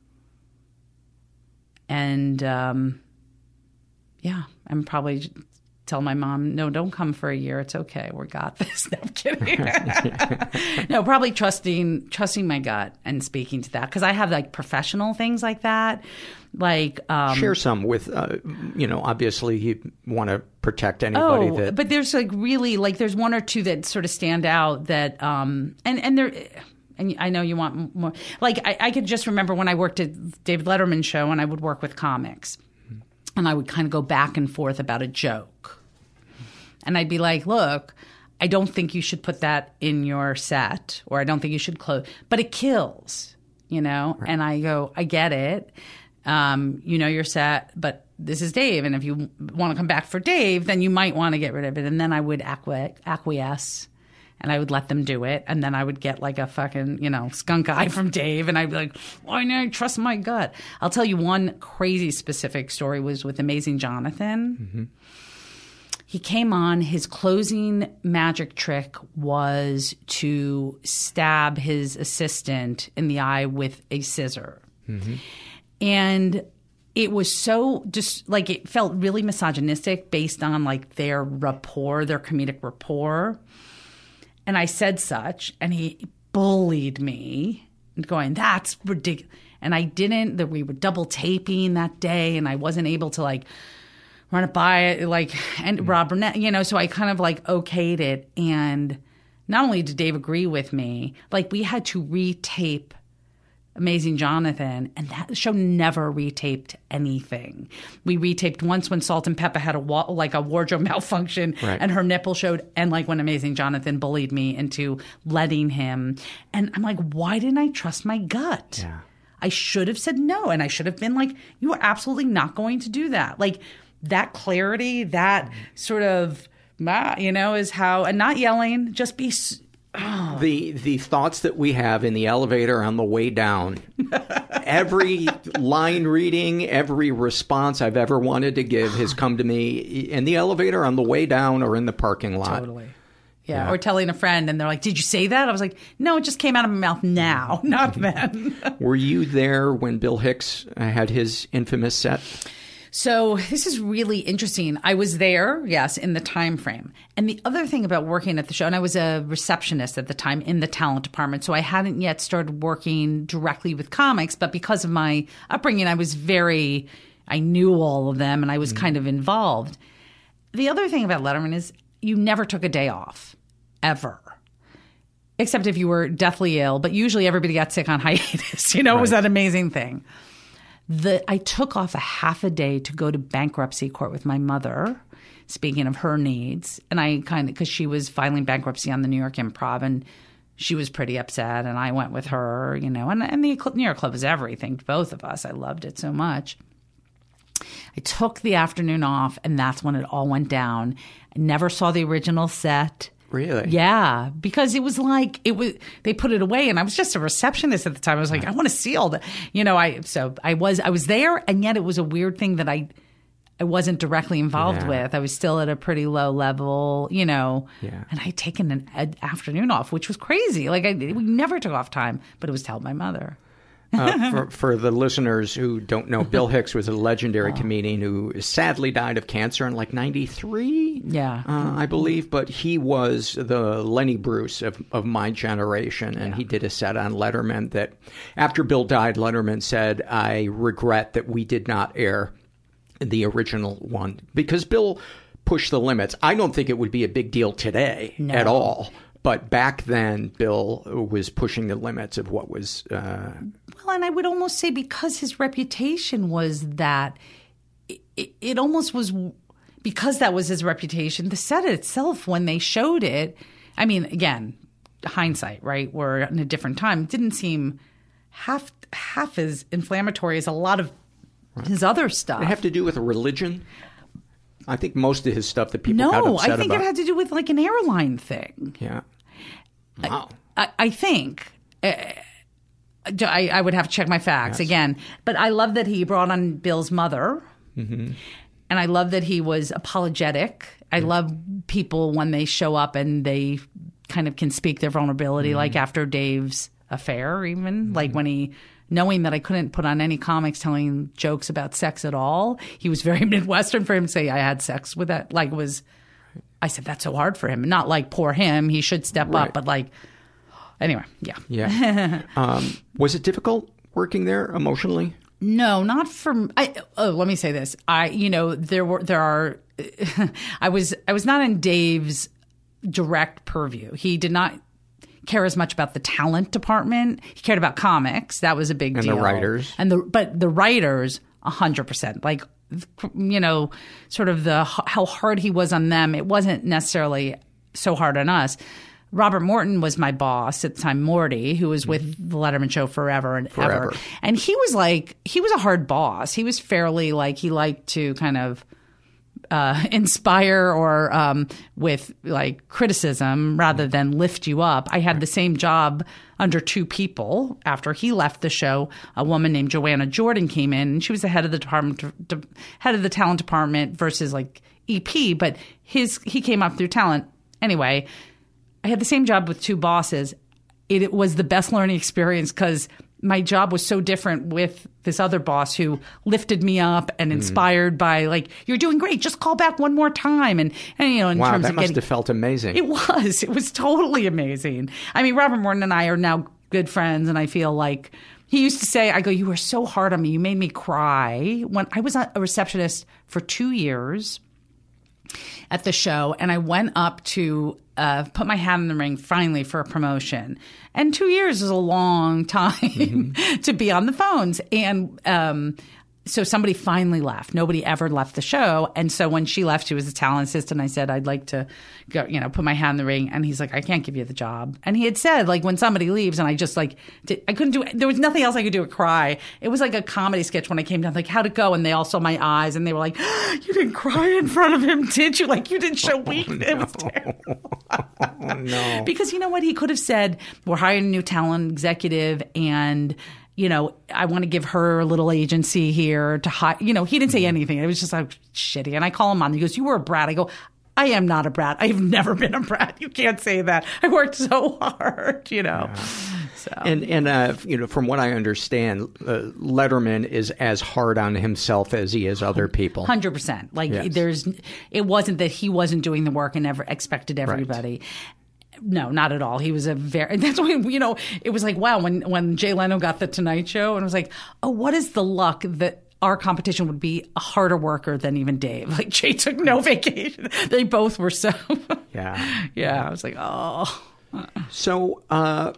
and um, yeah, I'm probably. Tell my mom, no, don't come for a year. It's okay. We got this. No, I'm kidding. No, probably trusting trusting my gut and speaking to that, because I have like professional things like that. Like um, share some with, uh, you know, obviously you want to protect anybody. Oh, that... but there's like really like there's one or two that sort of stand out that um, and and there. And I know you want more. Like I, I could just remember when I worked at David Letterman's show, and I would work with comics, and I would kind of go back and forth about a joke. And I'd be like, look, I don't think you should put that in your set, or I don't think you should close, but it kills, you know? Right. And I go, I get it. Um, you know your set, but this is Dave. And if you want to come back for Dave, then you might want to get rid of it. And then I would acqui- acquiesce and I would let them do it. And then I would get like a fucking, you know, skunk eye from Dave. And I'd be like, why not I trust my gut? I'll tell you one crazy specific story was with Amazing Jonathan. Mm-hmm. He came on, his closing magic trick was to stab his assistant in the eye with a scissor. Mm-hmm. And it was so just like it felt really misogynistic based on like their rapport, their comedic rapport. And I said such, and he bullied me, going, that's ridiculous. And I didn't, that we were double taping that day, and I wasn't able to like run it by it, like, and Rob Burnett, you know, so I kind of like okayed it. And not only did Dave agree with me, like we had to retape Amazing Jonathan, and that show never retaped anything. We retaped once when Salt and Pepper had a wa- like a wardrobe malfunction, right. and her nipple showed, and like when Amazing Jonathan bullied me into letting him. And I'm like, why didn't I trust my gut? Yeah. I should have said no, and I should have been like, you are absolutely not going to do that. Like that clarity, that sort of, you know, is how, and not yelling, just be. Oh. The the thoughts that we have in the elevator on the way down, every line reading, every response I've ever wanted to give has come to me in the elevator on the way down or in the parking lot. Totally. Yeah. yeah. Or telling a friend and they're like, did you say that? I was like, no, it just came out of my mouth now, not then. Were you there when Bill Hicks had his infamous set? So this is really interesting. I was there, yes, in the time frame. And the other thing about working at the show, and I was a receptionist at the time in the talent department, so I hadn't yet started working directly with comics, but because of my upbringing, I was very, I knew all of them, and I was mm. kind of involved. The other thing about Letterman is you never took a day off, ever. Except if you were deathly ill, but usually everybody got sick on hiatus. You know, right. It was that amazing thing. The, I took off a half a day to go to bankruptcy court with my mother, speaking of her needs. And I kind of, because she was filing bankruptcy on the New York Improv, and she was pretty upset. And I went with her, you know, and, and the New York Club was everything to both of us. I loved it so much. I took the afternoon off, and that's when it all went down. I never saw the original set. Really? Yeah, because it was like it was. They put it away, and I was just a receptionist at the time. I was like, I want to see all the, you know. I so I was I was there, and yet it was a weird thing that I I wasn't directly involved yeah. with. I was still at a pretty low level, you know. Yeah. And I'd taken an, an afternoon off, which was crazy. Like I we never took off time, but it was to help my mother. uh, for, for the listeners who don't know, Bill Hicks was a legendary oh. comedian who sadly died of cancer in like ninety-three, yeah, uh, I believe. But he was the Lenny Bruce of, of my generation, and yeah. he did a set on Letterman that after Bill died, Letterman said, I regret that we did not air the original one because Bill pushed the limits. I don't think it would be a big deal today no. at all. But back then, Bill was pushing the limits of what was... Uh... Well, and I would almost say because his reputation was that, it, it, it almost was... Because that was his reputation, the set itself, when they showed it... I mean, again, hindsight, right? We're in a different time. It didn't seem half half as inflammatory as a lot of right. his other stuff. Did it have to do with religion? I think most of his stuff that people no, got upset about. No, I think about. it had to do with like an airline thing. Yeah. Wow. I, I, I think. Uh, I, I would have to check my facts yes. again. But I love that he brought on Bill's mother. Mm-hmm. And I love that he was apologetic. I mm-hmm. love people when they show up and they kind of can speak their vulnerability, mm-hmm. like after Dave's affair even. Mm-hmm. Like when he... Knowing that I couldn't put on any comics telling jokes about sex at all, he was very Midwestern for him to say I had sex with that. Like was, I said that's so hard for him. Not like poor him, he should step right. up, but like, anyway, yeah. Yeah. um, was it difficult working there emotionally? No, not for. I, oh, let me say this. I, you know, there were there are. I was I was not in Dave's direct purview. He did not care as much about the talent department. He cared about comics. That was a big and deal. And the writers. And the but the writers, a hundred percent. Like, you know, sort of the how hard he was on them. It wasn't necessarily so hard on us. Robert Morton was my boss at the time, Morty, who was with the Letterman Show forever and forever. ever. And he was like, he was a hard boss. He was fairly like, he liked to kind of uh, inspire or um, with like criticism rather than lift you up. I had the same job under two people. After he left the show, a woman named Joanna Jordan came in, and she was the head of the department, de- head of the talent department versus like E P. But his he came up through talent anyway. I had the same job with two bosses. It, it was the best learning experience because my job was so different with this other boss who lifted me up and inspired mm. by like, you're doing great. Just call back one more time. And, and you know, in wow, terms that of must getting, have felt amazing. It was. It was totally amazing. I mean, Robert Morton and I are now good friends, and I feel like he used to say, I go, you were so hard on me. You made me cry. When I was a receptionist for two years at the show, and I went up to uh, put my hat in the ring finally for a promotion. And two years is a long time mm-hmm. to be on the phones. And um, so somebody finally left. Nobody ever left the show. And so when she left, she was a talent assistant. I said, I'd like to go, you know, put my hat in the ring. And he's like, I can't give you the job. And he had said, like, when somebody leaves, and I just like, did, I couldn't do it. There was nothing else I could do but cry. It was like a comedy sketch when I came down, like, how'd it go? And they all saw my eyes and they were like, you didn't cry in front of him, did you? Like, you didn't show weakness. Oh, no. It was terrible. Oh, no. Because you know what? He could have said, we're hiring a new talent executive, and you know, I want to give her a little agency here to hire. You know, he didn't say anything. It was just like shitty. And I call him on. He goes, you were a brat. I go, I am not a brat. I have never been a brat. You can't say that. I worked so hard, you know. Yeah. So. And, and uh, you know, from what I understand, uh, Letterman is as hard on himself as he is other people. one hundred percent. Like, yes. there's, it wasn't that he wasn't doing the work and never expected everybody. Right. No, not at all. He was a very, that's why, you know, it was like, wow, when, when Jay Leno got the Tonight Show, and it was like, oh, what is the luck that our competition would be a harder worker than even Dave? Like, Jay took no vacation. They both were so. Yeah. Yeah. I was like, oh. So, uh,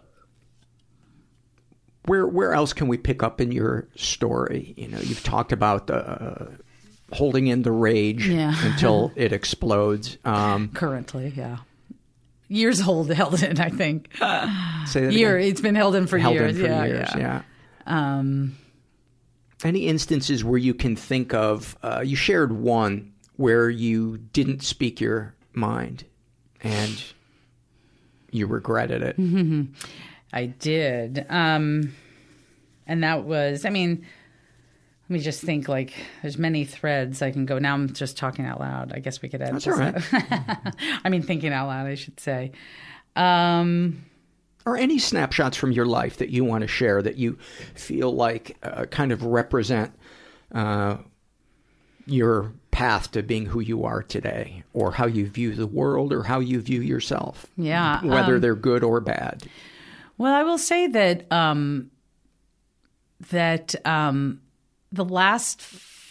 where, where else can we pick up in your story? You know, you've talked about the, uh, holding in the rage yeah. until it explodes. Um, Currently, yeah. Years hold held in, I think. Say that Year, again. It's been held in for held years. In for yeah, years, yeah. yeah. Um, Any instances where you can think of? Uh, you shared one where you didn't speak your mind, and you regretted it. Mm-hmm. I did, um, and that was. I mean. Let me just think, like, there's many threads I can go. Now I'm just talking out loud. I guess we could end That's this. all right. I mean, thinking out loud, I should say. Um, or any snapshots from your life that you want to share that you feel like uh, kind of represent uh, your path to being who you are today, or how you view the world, or how you view yourself. Yeah. Whether um, they're good or bad. Well, I will say that um, that... Um, The last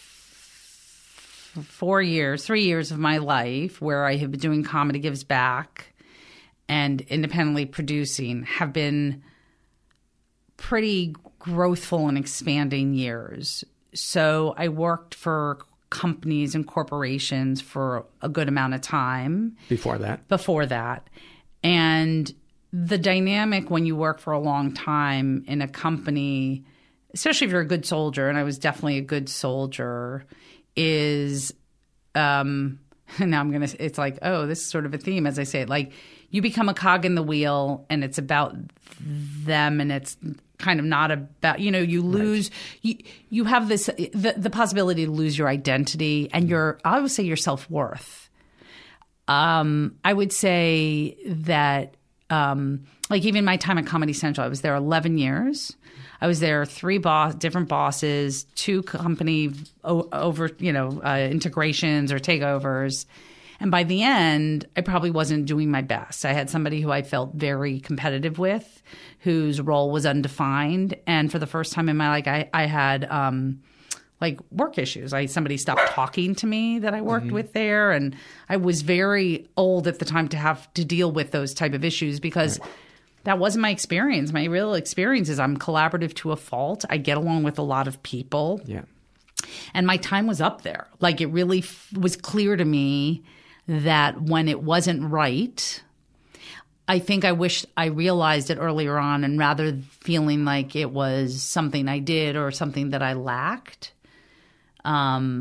f- four years, three years of my life where I have been doing Comedy Gives Back and independently producing have been pretty growthful and expanding years. So I worked for companies and corporations for a good amount of time. Before that? Before that. And the dynamic when you work for a long time in a company, especially if you're a good soldier, and I was definitely a good soldier, is, um, now I'm going to, it's like, oh, this is sort of a theme as I say it, like you become a cog in the wheel and it's about them and it's kind of not about, you know, you lose, right. you, you have this, the, the possibility to lose your identity and your, I would say your self-worth. Um, I would say that, um, like even my time at Comedy Central, I was there eleven years. I was there three boss, different bosses, two company o- over, you know, uh, integrations or takeovers. And by the end, I probably wasn't doing my best. I had somebody who I felt very competitive with, whose role was undefined. And for the first time in my life, I, I had um, like work issues. I somebody stopped talking to me that I worked mm-hmm. with there. And I was very old at the time to have to deal with those type of issues because right. that wasn't my experience. My real experience is I'm collaborative to a fault. I get along with a lot of people. Yeah. And my time was up there. Like it really f- was clear to me that when it wasn't right, I think I wish I realized it earlier on, and rather feeling like it was something I did or something that I lacked, um,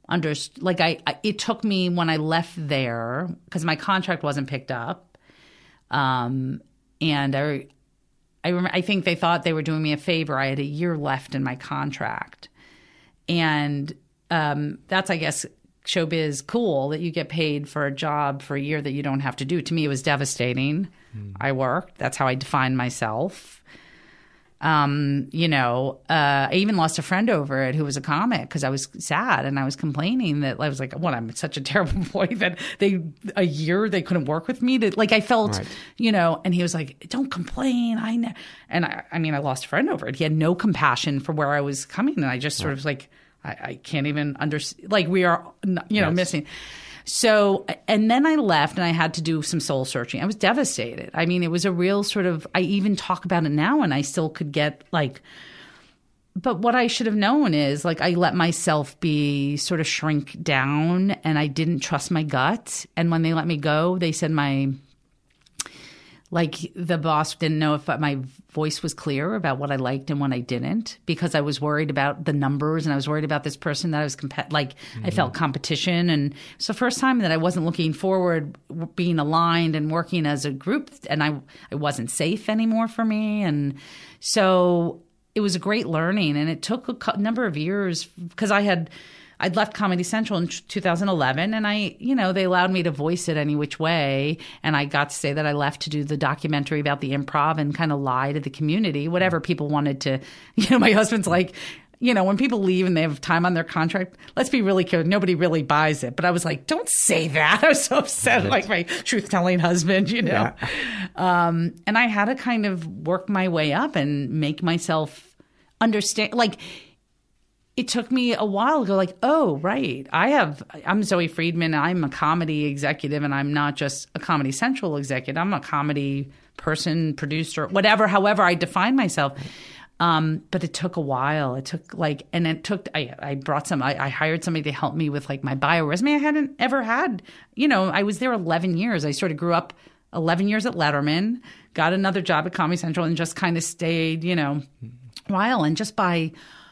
under like I, I it took me when I left there because my contract wasn't picked up, um, and I I remember I think they thought they were doing me a favor. I had a year left in my contract, and um, that's I guess showbiz cool that you get paid for a job for a year that you don't have to do. To me, it was devastating. Mm. I worked. That's how I defined myself. Um, you know, uh, I even lost a friend over it who was a comic because I was sad and I was complaining that I was like, what, I'm such a terrible boy that they, a year they couldn't work with me to, like, I felt, right. you know, and he was like, don't complain. I know. And I, I mean, I lost a friend over it. He had no compassion for where I was coming. And I just sort right. of was like, I, I can't even understand, like we are, you know, yes. missing. So, and then I left and I had to do some soul searching. I was devastated. I mean, it was a real sort of, I even talk about it now and I still could get like, but what I should have known is like I let myself be sort of shrink down and I didn't trust my gut. And when they let me go, they said my, like the boss didn't know if my voice was clear about what I liked and what I didn't because I was worried about the numbers and I was worried about this person that I was comp- like mm-hmm. I felt competition. And it's the first time that I wasn't looking forward, being aligned and working as a group, and I I wasn't safe anymore for me. And so it was a great learning, and it took a co- number of years because I had I'd left Comedy Central in two thousand eleven, and I, you know, they allowed me to voice it any which way. And I got to say that I left to do the documentary about the improv and kind of lie to the community, whatever people wanted to, you know, my husband's like, you know, when people leave and they have time on their contract, let's be really clear, nobody really buys it. But I was like, don't say that. I was so upset, like my truth-telling husband, you know. Yeah. Um, and I had to kind of work my way up and make myself understand, like, it took me a while to go like, oh, right. I have, I'm Zoe Friedman. I'm a comedy executive and I'm not just a Comedy Central executive. I'm a comedy person, producer, whatever, however I define myself. Um, but it took a while. It took like, and it took, I, I brought some, I, I hired somebody to help me with like my bio resume. I hadn't ever had, you know, I was there eleven years. I sort of grew up eleven years at Letterman, got another job at Comedy Central and just kind of stayed, you know, a while. And just by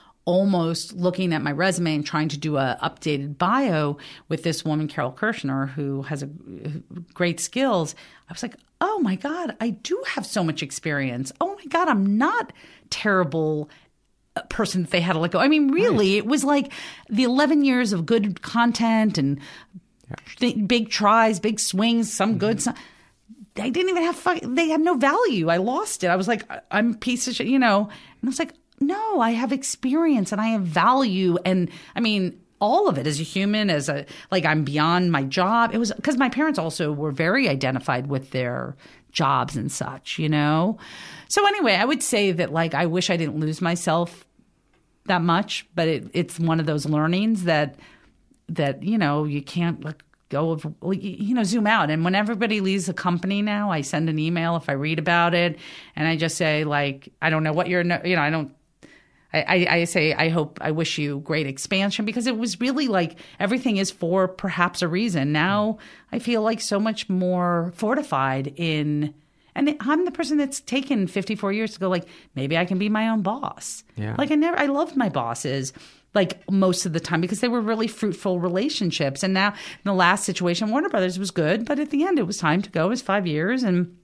almost looking at my resume and trying to do a updated bio with this woman, Carol Kirshner, who has a, great skills, I was like, oh my God, I do have so much experience. Oh my God, I'm not terrible person that they had to let go. I mean, really, right. It was like the eleven years of good content and yeah. th- big tries, big swings, some mm-hmm. good, some, I didn't even have, fun. They had no value. I lost it. I was like, I'm a piece of shit, you know, and I was like, no, I have experience and I have value. And I mean, all of it as a human, as a, like I'm beyond my job. It was because my parents also were very identified with their jobs and such, you know? So anyway, I would say that like, I wish I didn't lose myself that much, but it, it's one of those learnings that, that, you know, you can't like go, of, you know, zoom out. And when everybody leaves a company now, I send an email if I read about it and I just say like, I don't know what you're, you know, I don't, I, I say, I hope, I wish you great expansion because it was really like everything is for perhaps a reason. Now I feel like so much more fortified in, and I'm the person that's taken fifty-four years to go like, maybe I can be my own boss. Yeah. Like I never, I loved my bosses like most of the time because they were really fruitful relationships. And now in the last situation, Warner Brothers was good, but at the end it was time to go. It was five years. And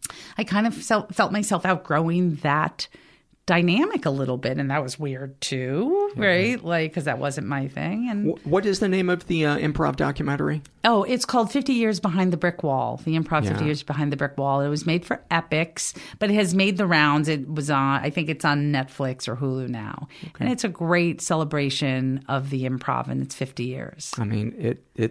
I kind of felt, felt myself outgrowing that dynamic a little bit, and that was weird too, right? Mm-hmm. Like, because that wasn't my thing. And what is the name of the uh, improv documentary? Oh, it's called fifty years Behind the Brick Wall. The improv yeah. fifty years Behind the Brick Wall. It was made for Epix, but it has made the rounds. It was on, I think it's on Netflix or Hulu now, okay. And it's a great celebration of the improv and its fifty years. I mean, it it.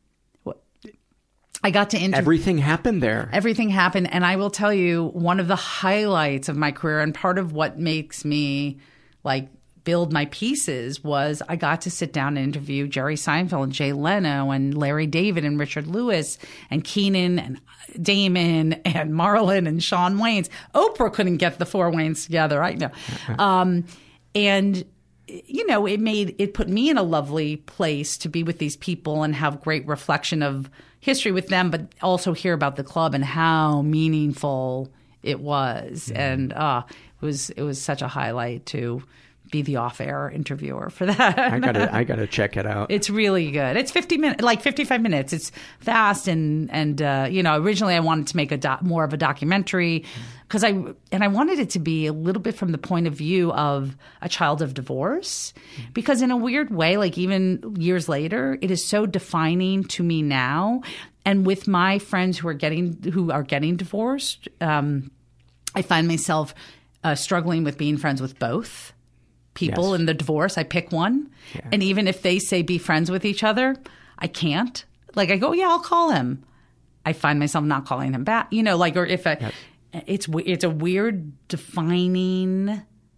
I got to interview. Everything happened there. Everything happened. And I will tell you, one of the highlights of my career and part of what makes me like build my pieces was I got to sit down and interview Jerry Seinfeld and Jay Leno and Larry David and Richard Lewis and Keenan and Damon and Marlon and Sean Wayans. Oprah couldn't get the four Wayans together. I know. um, and you know, it made, it put me in a lovely place to be with these people and have great reflection of history with them, but also hear about the club and how meaningful it was. Mm-hmm. And uh, it was, it was such a highlight to be the off-air interviewer for that. I gotta, I gotta check it out. It's really good. It's fifty minutes, like fifty-five minutes. It's fast and and uh, you know, originally I wanted to make a doc, more of a documentary because I and I wanted it to be a little bit from the point of view of a child of divorce, because in a weird way, like even years later, it is so defining to me now. And with my friends who are getting who are getting divorced, um, I find myself uh, struggling with being friends with both people yes. in the divorce. I pick one. Yeah. And even if they say be friends with each other, I can't. Like I go, yeah, I'll call him. I find myself not calling him back. You know, like, or if I, yes. it's, it's a weird defining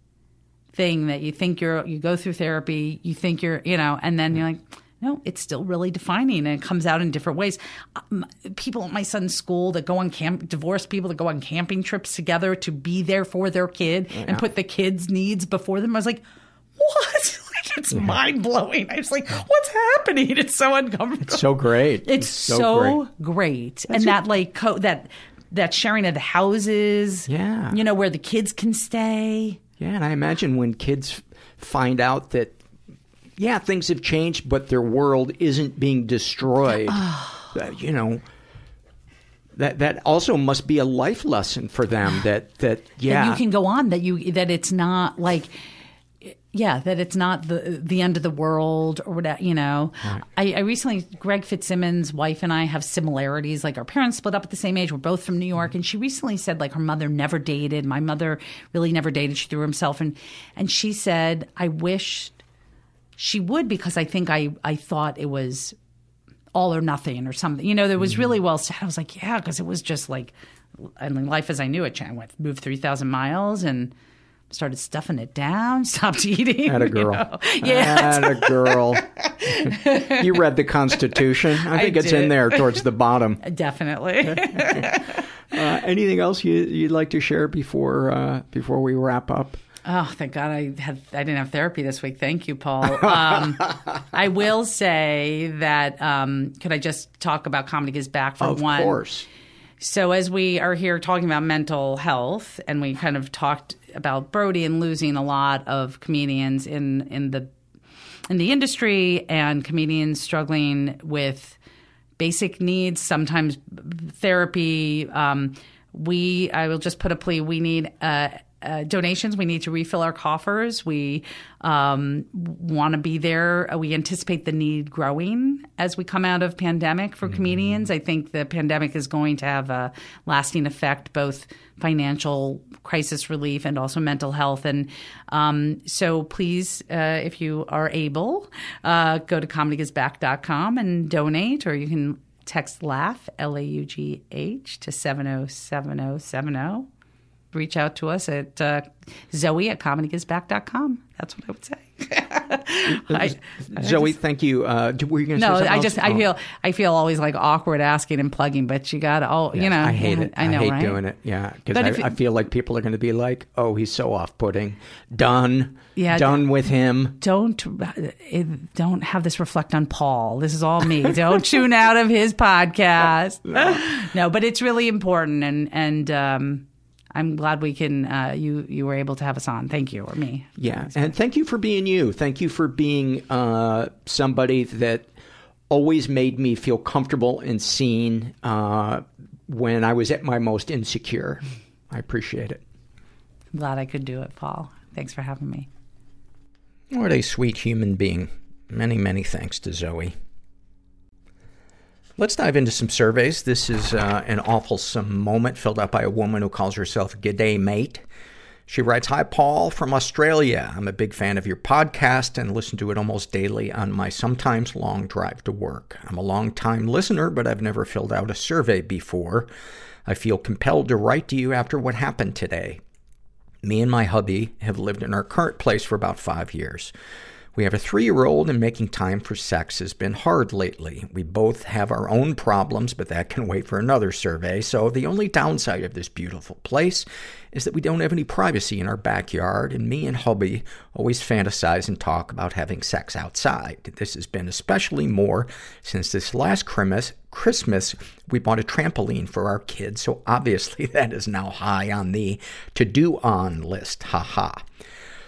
thing that you think you're, you go through therapy, you think you're, you know, and then you're like, no, it's still really defining, and it comes out in different ways. Um, people at my son's school that go on camp, divorced people that go on camping trips together to be there for their kid yeah. and put the kid's needs before them. I was like, what? Like, it's yeah. mind blowing. I was like, what's happening? It's so uncomfortable. It's so great. It's, it's so, so great. great. And that like co- that that sharing of the houses. Yeah. You know, where the kids can stay. Yeah, and I imagine when kids find out that, yeah, things have changed, but their world isn't being destroyed. Oh. Uh, you know, that that also must be a life lesson for them. That that yeah, that you can go on. That you that it's not like, yeah, that it's not the the end of the world or whatever. You know, right. I, I recently, Greg Fitzsimmons' wife and I have similarities. Like our parents split up at the same age. We're both from New York, and she recently said like her mother never dated. My mother really never dated. She threw herself, and and she said, I wish she would, because I think I, I thought it was all or nothing or something. You know, that was mm-hmm. really well said. I was like, yeah, because it was just like, I mean, life as I knew it. I went, moved three thousand miles and started stuffing it down, stopped eating. Had a girl. You know? Yeah. Had a girl. You read the Constitution. I think I it's did. in there towards the bottom. Definitely. uh, anything else you, you'd like to share before uh, before we wrap up? Oh, thank God I had I didn't have therapy this week. Thank you, Paul. Um, I will say that, um, could I just talk about Comedy Gives Back for of one? Of course. So as we are here talking about mental health, and we kind of talked about Brody and losing a lot of comedians in, in the in the industry, and comedians struggling with basic needs, sometimes therapy. Um, we, I will just put a plea, we need uh, uh, donations. We need to refill our coffers. We um, want to be there. We anticipate the need growing as we come out of pandemic for mm-hmm. comedians. I think the pandemic is going to have a lasting effect, both financial crisis relief and also mental health. And um, so please, uh, if you are able, uh, go to comedy gives back dot com and donate, or you can text LAUGH, L A U G H, to seven oh seven oh seven oh. Reach out to us at uh, Zoe at comedy gives back dot com. That's what I would say. I, Zoe, I just, thank you. Uh, were you going to no, say something I else? just I oh. feel I feel always like awkward asking and plugging, but you got to oh yes, you know I hate yeah, it. I know I hate right? doing it. Yeah, because I, I feel like people are going to be like, oh, he's so off-putting. Done. Yeah, done with him. Don't don't have this reflect on Paul. This is all me. Don't tune out of his podcast. no. no, but it's really important, and and. Um, I'm glad we can. Uh, you you were able to have us on. Thank you, or me. Yeah, and thank you for being you. Thank you for being uh, somebody that always made me feel comfortable and seen uh, when I was at my most insecure. I appreciate it. I'm glad I could do it, Paul. Thanks for having me. What a sweet human being. Many, many thanks to Zoe. Let's dive into some surveys. This is uh, an awfulsome moment filled out by a woman who calls herself G'day Mate. She writes, Hi, Paul from Australia. I'm a big fan of your podcast and listen to it almost daily on my sometimes long drive to work. I'm a long-time listener, but I've never filled out a survey before. I feel compelled to write to you after what happened today. Me and my hubby have lived in our current place for about five years. We have a three-year-old, and making time for sex has been hard lately. We both have our own problems, but that can wait for another survey. So the only downside of this beautiful place is that we don't have any privacy in our backyard, and me and hubby always fantasize and talk about having sex outside. This has been especially more since this last Christmas, Christmas we bought a trampoline for our kids, so obviously that is now high on the to-do-on list. Ha ha.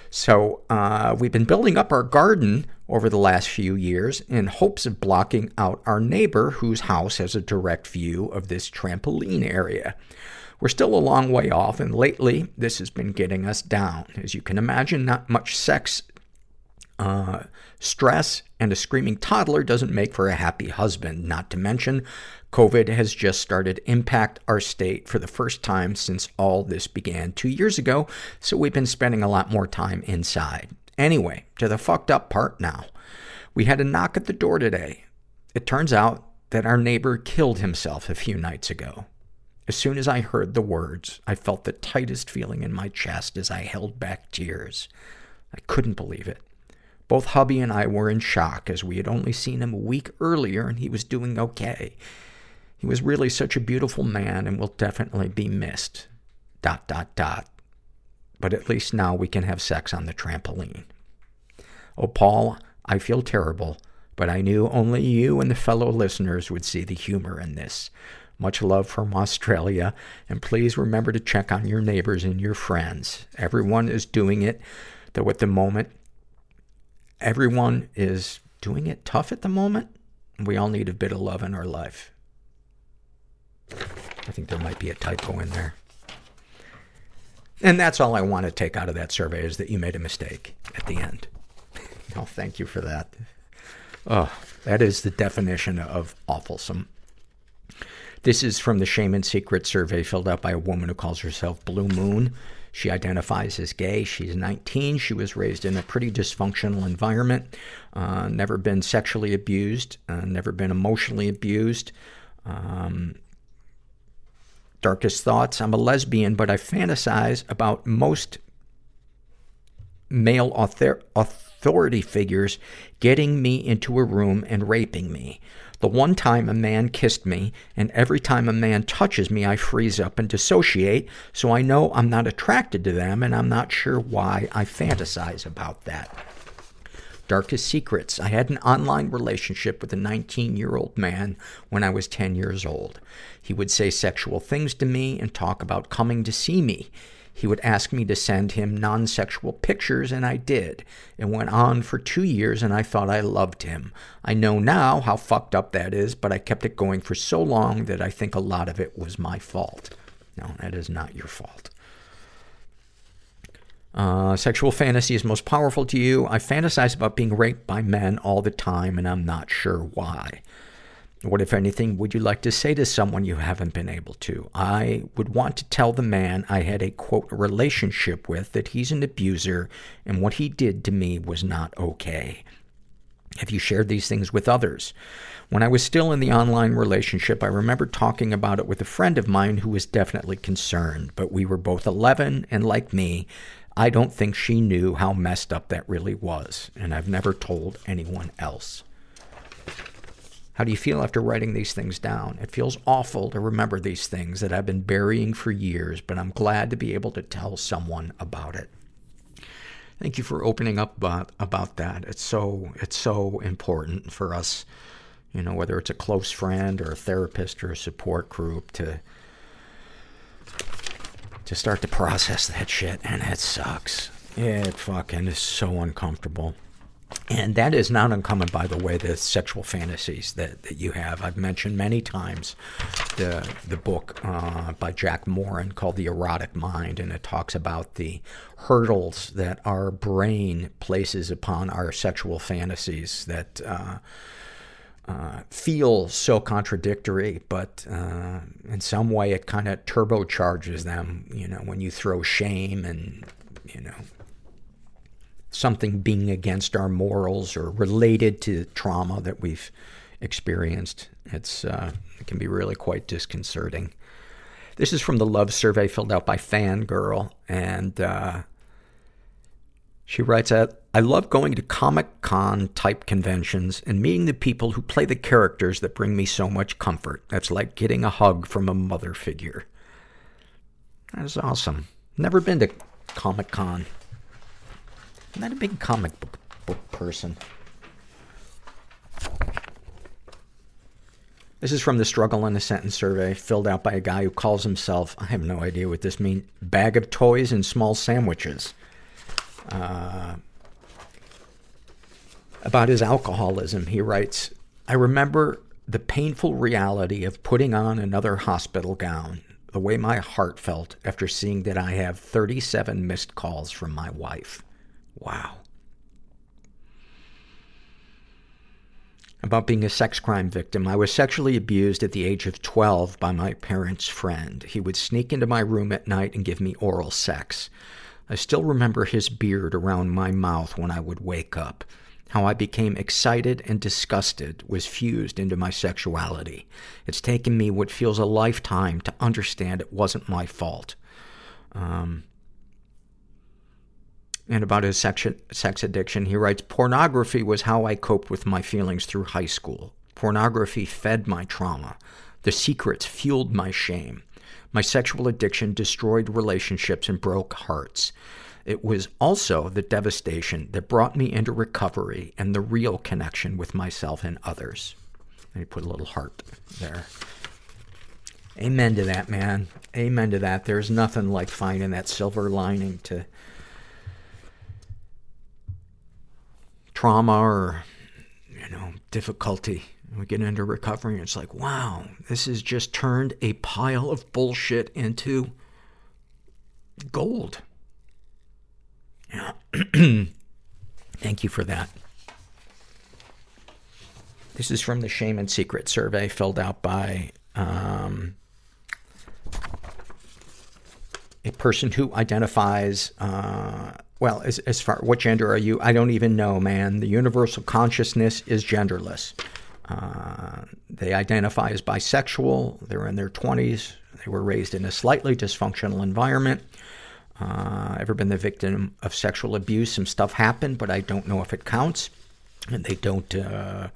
So, uh, we've been building up our garden over the last few years in hopes of blocking out our neighbor whose house has a direct view of this trampoline area. We're still a long way off, and lately this has been getting us down. As you can imagine, not much sex, uh, stress, and a screaming toddler doesn't make for a happy husband. Not to mention, COVID has just started to impact our state for the first time since all this began two years ago, so we've been spending a lot more time inside. Anyway, to the fucked up part now. We had a knock at the door today. It turns out that our neighbor killed himself a few nights ago. As soon as I heard the words, I felt the tightest feeling in my chest as I held back tears. I couldn't believe it. Both hubby and I were in shock, as we had only seen him a week earlier and he was doing okay. He was really such a beautiful man and will definitely be missed. Dot, dot, dot. But at least now we can have sex on the trampoline. Oh, Paul, I feel terrible, but I knew only you and the fellow listeners would see the humor in this. Much love from Australia, and please remember to check on your neighbors and your friends. Everyone is doing it, though at the moment, everyone is doing it tough at the moment. We all need a bit of love in our life. I think there might be a typo in there. And that's all I want to take out of that survey, is that you made a mistake at the end. Oh, thank you for that. Oh, that is the definition of awfulsome. This is from the Shame and Secret survey filled out by a woman who calls herself Blue Moon. She identifies as gay. She's nineteen. She was raised in a pretty dysfunctional environment. Uh, never been sexually abused. Uh, never been emotionally abused. Um, darkest thoughts. I'm a lesbian, but I fantasize about most male author- authority figures getting me into a room and raping me. The one time a man kissed me, and every time a man touches me, I freeze up and dissociate, so I know I'm not attracted to them, and I'm not sure why I fantasize about that. Darkest secrets. I had an online relationship with a nineteen-year-old man when I was ten years old. He would say sexual things to me and talk about coming to see me. He would ask me to send him non-sexual pictures, and I did. It went on for two years, and I thought I loved him. I know now how fucked up that is, but I kept it going for so long that I think a lot of it was my fault. No, that is not your fault. Uh, sexual fantasy is most powerful to you. I fantasize about being raped by men all the time, and I'm not sure why. What, if anything, would you like to say to someone you haven't been able to? I would want to tell the man I had a, quote, relationship with that he's an abuser and what he did to me was not okay. Have you shared these things with others? When I was still in the online relationship, I remember talking about it with a friend of mine who was definitely concerned, but we were both eleven, and like me, I don't think she knew how messed up that really was, and I've never told anyone else. How do you feel after writing these things down? It feels awful to remember these things that I've been burying for years, but I'm glad to be able to tell someone about it. Thank you for opening up about, about that. It's so, it's so important for us, you know, whether it's a close friend or a therapist or a support group, to, to start to process that shit. And it sucks. It fucking is so uncomfortable. And that is not uncommon, by the way, the sexual fantasies that, that you have. I've mentioned many times the the book uh, by Jack Moran called The Erotic Mind, and it talks about the hurdles that our brain places upon our sexual fantasies that uh, uh, feel so contradictory, but uh, in some way it kind of turbocharges them, you know, when you throw shame and, you know, something being against our morals or related to trauma that we've experienced. It's, uh, it can be really quite disconcerting. This is from the love survey filled out by Fangirl, and uh, she writes out, I love going to Comic-Con type conventions and meeting the people who play the characters that bring me so much comfort. That's like getting a hug from a mother figure. That is awesome. Never been to Comic-Con. I'm not a big comic book, book person. This is from the Struggle in a Sentence survey, filled out by a guy who calls himself, I have no idea what this means, bag of toys and small sandwiches. Uh, about his alcoholism, he writes, I remember the painful reality of putting on another hospital gown, the way my heart felt after seeing that I have thirty-seven missed calls from my wife. Wow. About being a sex crime victim, I was sexually abused at the age of twelve by my parents' friend. He would sneak into my room at night and give me oral sex. I still remember his beard around my mouth when I would wake up. How I became excited and disgusted was fused into my sexuality. It's taken me what feels a lifetime to understand it wasn't my fault. Um, and about his sex, sex addiction, he writes, pornography was how I coped with my feelings through high school. Pornography fed my trauma. The secrets fueled my shame. My sexual addiction destroyed relationships and broke hearts. It was also the devastation that brought me into recovery and the real connection with myself and others. And he put a little heart there. Amen to that, man. Amen to that. There's nothing like finding that silver lining to trauma or, you know, difficulty. We get into recovery and it's like, wow, this has just turned a pile of bullshit into gold. Yeah. Thank you for that. This is from the Shame and Secret survey filled out by um, a person who identifies, uh, well, as, as far, what gender are you? I don't even know, man. The universal consciousness is genderless. Uh, they identify as bisexual. They're in their twenties. They were raised in a slightly dysfunctional environment. Uh, ever been the victim of sexual abuse? Some stuff happened, but I don't know if it counts. And they don't uh,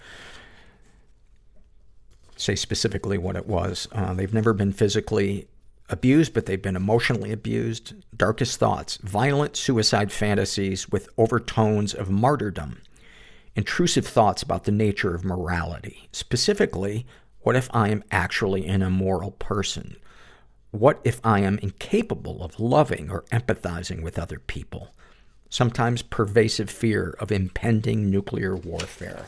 say specifically what it was. Uh, they've never been physically abused, but they've been emotionally abused. Darkest thoughts, violent suicide fantasies with overtones of martyrdom. Intrusive thoughts about the nature of morality. Specifically, what if I am actually an immoral person? What if I am incapable of loving or empathizing with other people? Sometimes pervasive fear of impending nuclear warfare.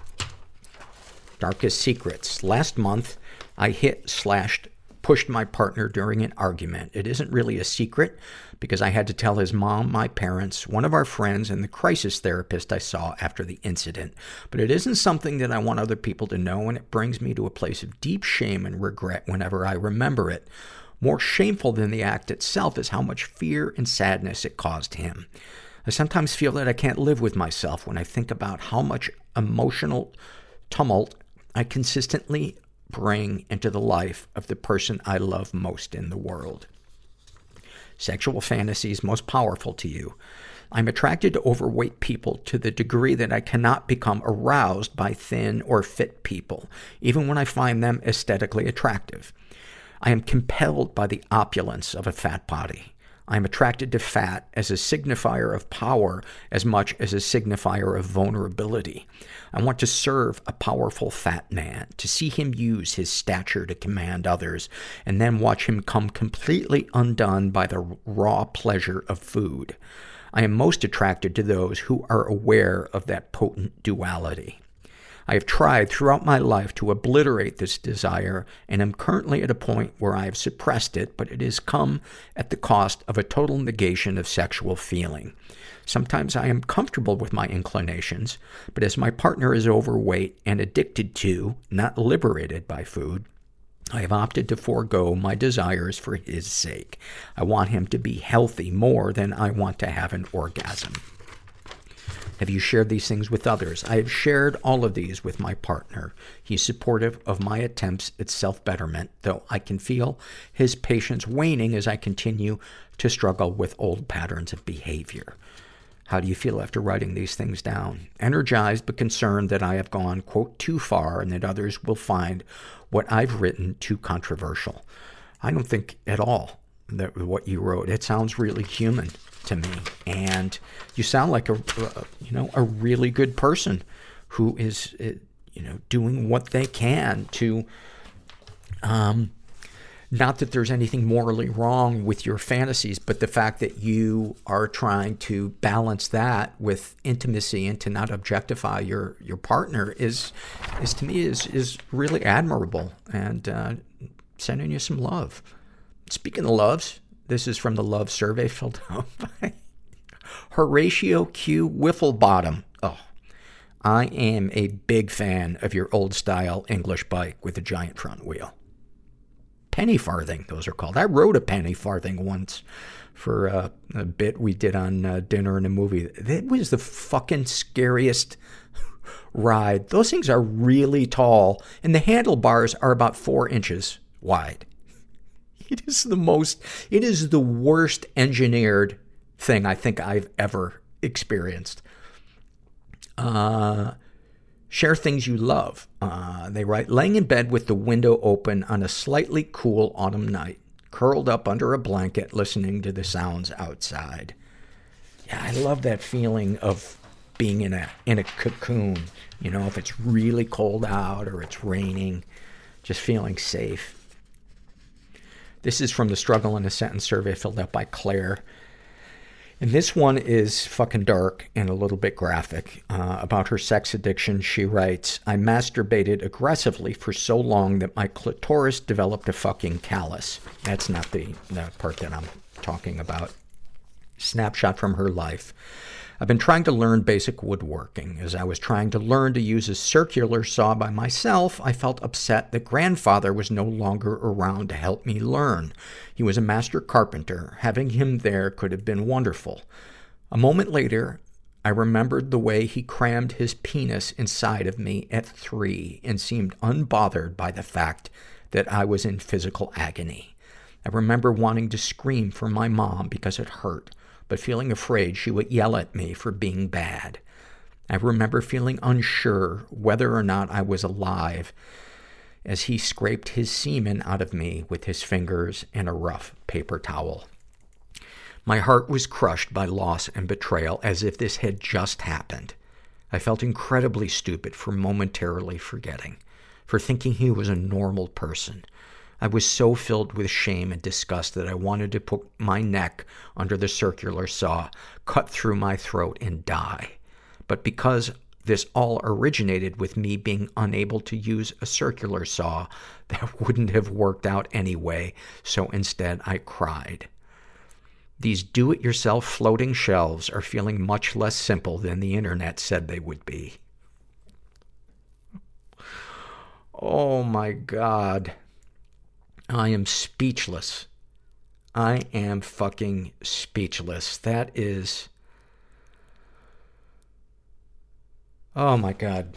Darkest secrets. Last month, I hit, slashed, pushed my partner during an argument. It isn't really a secret because I had to tell his mom, my parents, one of our friends, and the crisis therapist I saw after the incident. But it isn't something that I want other people to know, and it brings me to a place of deep shame and regret whenever I remember it. More shameful than the act itself is how much fear and sadness it caused him. I sometimes feel that I can't live with myself when I think about how much emotional tumult I consistently bring into the life of the person I love most in the world. Sexual fantasies most powerful to you. I'm attracted to overweight people to the degree that I cannot become aroused by thin or fit people, even when I find them aesthetically attractive. I am compelled by the opulence of a fat body. I am attracted to fat as a signifier of power as much as a signifier of vulnerability. I want to serve a powerful fat man, to see him use his stature to command others, and then watch him come completely undone by the raw pleasure of food. I am most attracted to those who are aware of that potent duality. I have tried throughout my life to obliterate this desire and am currently at a point where I have suppressed it, but it has come at the cost of a total negation of sexual feeling. Sometimes I am comfortable with my inclinations, but as my partner is overweight and addicted to, not liberated by food, I have opted to forego my desires for his sake. I want him to be healthy more than I want to have an orgasm. Have you shared these things with others? I have shared all of these with my partner. He's supportive of my attempts at self-betterment, though I can feel his patience waning as I continue to struggle with old patterns of behavior. How do you feel after writing these things down? Energized but concerned that I have gone, quote, too far and that others will find what I've written too controversial. I don't think at all that what you wrote. It sounds really human to me. And you sound like a, uh, you know, a really good person who is, uh, you know, doing what they can to, um, not that there's anything morally wrong with your fantasies, but the fact that you are trying to balance that with intimacy and to not objectify your, your partner is, is to me, is, is really admirable, and uh, sending you some love. Speaking of loves, this is from the love survey filled out by Horatio Q. Wifflebottom. Oh, I am a big fan of your old-style English bike with a giant front wheel. Penny farthing, those are called. I rode a penny farthing once for uh, a bit we did on uh, Dinner and a Movie. It was the fucking scariest ride. Those things are really tall, and the handlebars are about four inches wide. It is the most, it is the worst engineered thing I think I've ever experienced. Uh, share things you love. Uh, they write, laying in bed with the window open on a slightly cool autumn night, curled up under a blanket, listening to the sounds outside. Yeah, I love that feeling of being in a, in a cocoon. You know, if it's really cold out or it's raining, just feeling safe. This is from the Struggle in a Sentence survey filled out by Claire. And this one is fucking dark and a little bit graphic. Uh, about her sex addiction, she writes, I masturbated aggressively for so long that my clitoris developed a fucking callus. That's not the, the part that I'm talking about. Snapshot from her life. I've been trying to learn basic woodworking. As I was trying to learn to use a circular saw by myself, I felt upset that grandfather was no longer around to help me learn. He was a master carpenter. Having him there could have been wonderful. A moment later, I remembered the way he crammed his penis inside of me at three and seemed unbothered by the fact that I was in physical agony. I remember wanting to scream for my mom because it hurt, but feeling afraid she would yell at me for being bad. I remember feeling unsure whether or not I was alive as he scraped his semen out of me with his fingers and a rough paper towel. My heart was crushed by loss and betrayal as if this had just happened. I felt incredibly stupid for momentarily forgetting, for thinking he was a normal person. I was so filled with shame and disgust that I wanted to put my neck under the circular saw, cut through my throat, and die. But because this all originated with me being unable to use a circular saw, that wouldn't have worked out anyway, so instead I cried. These do-it-yourself floating shelves are feeling much less simple than the internet said they would be. Oh my God. I am speechless. I am fucking speechless. That is... Oh my God.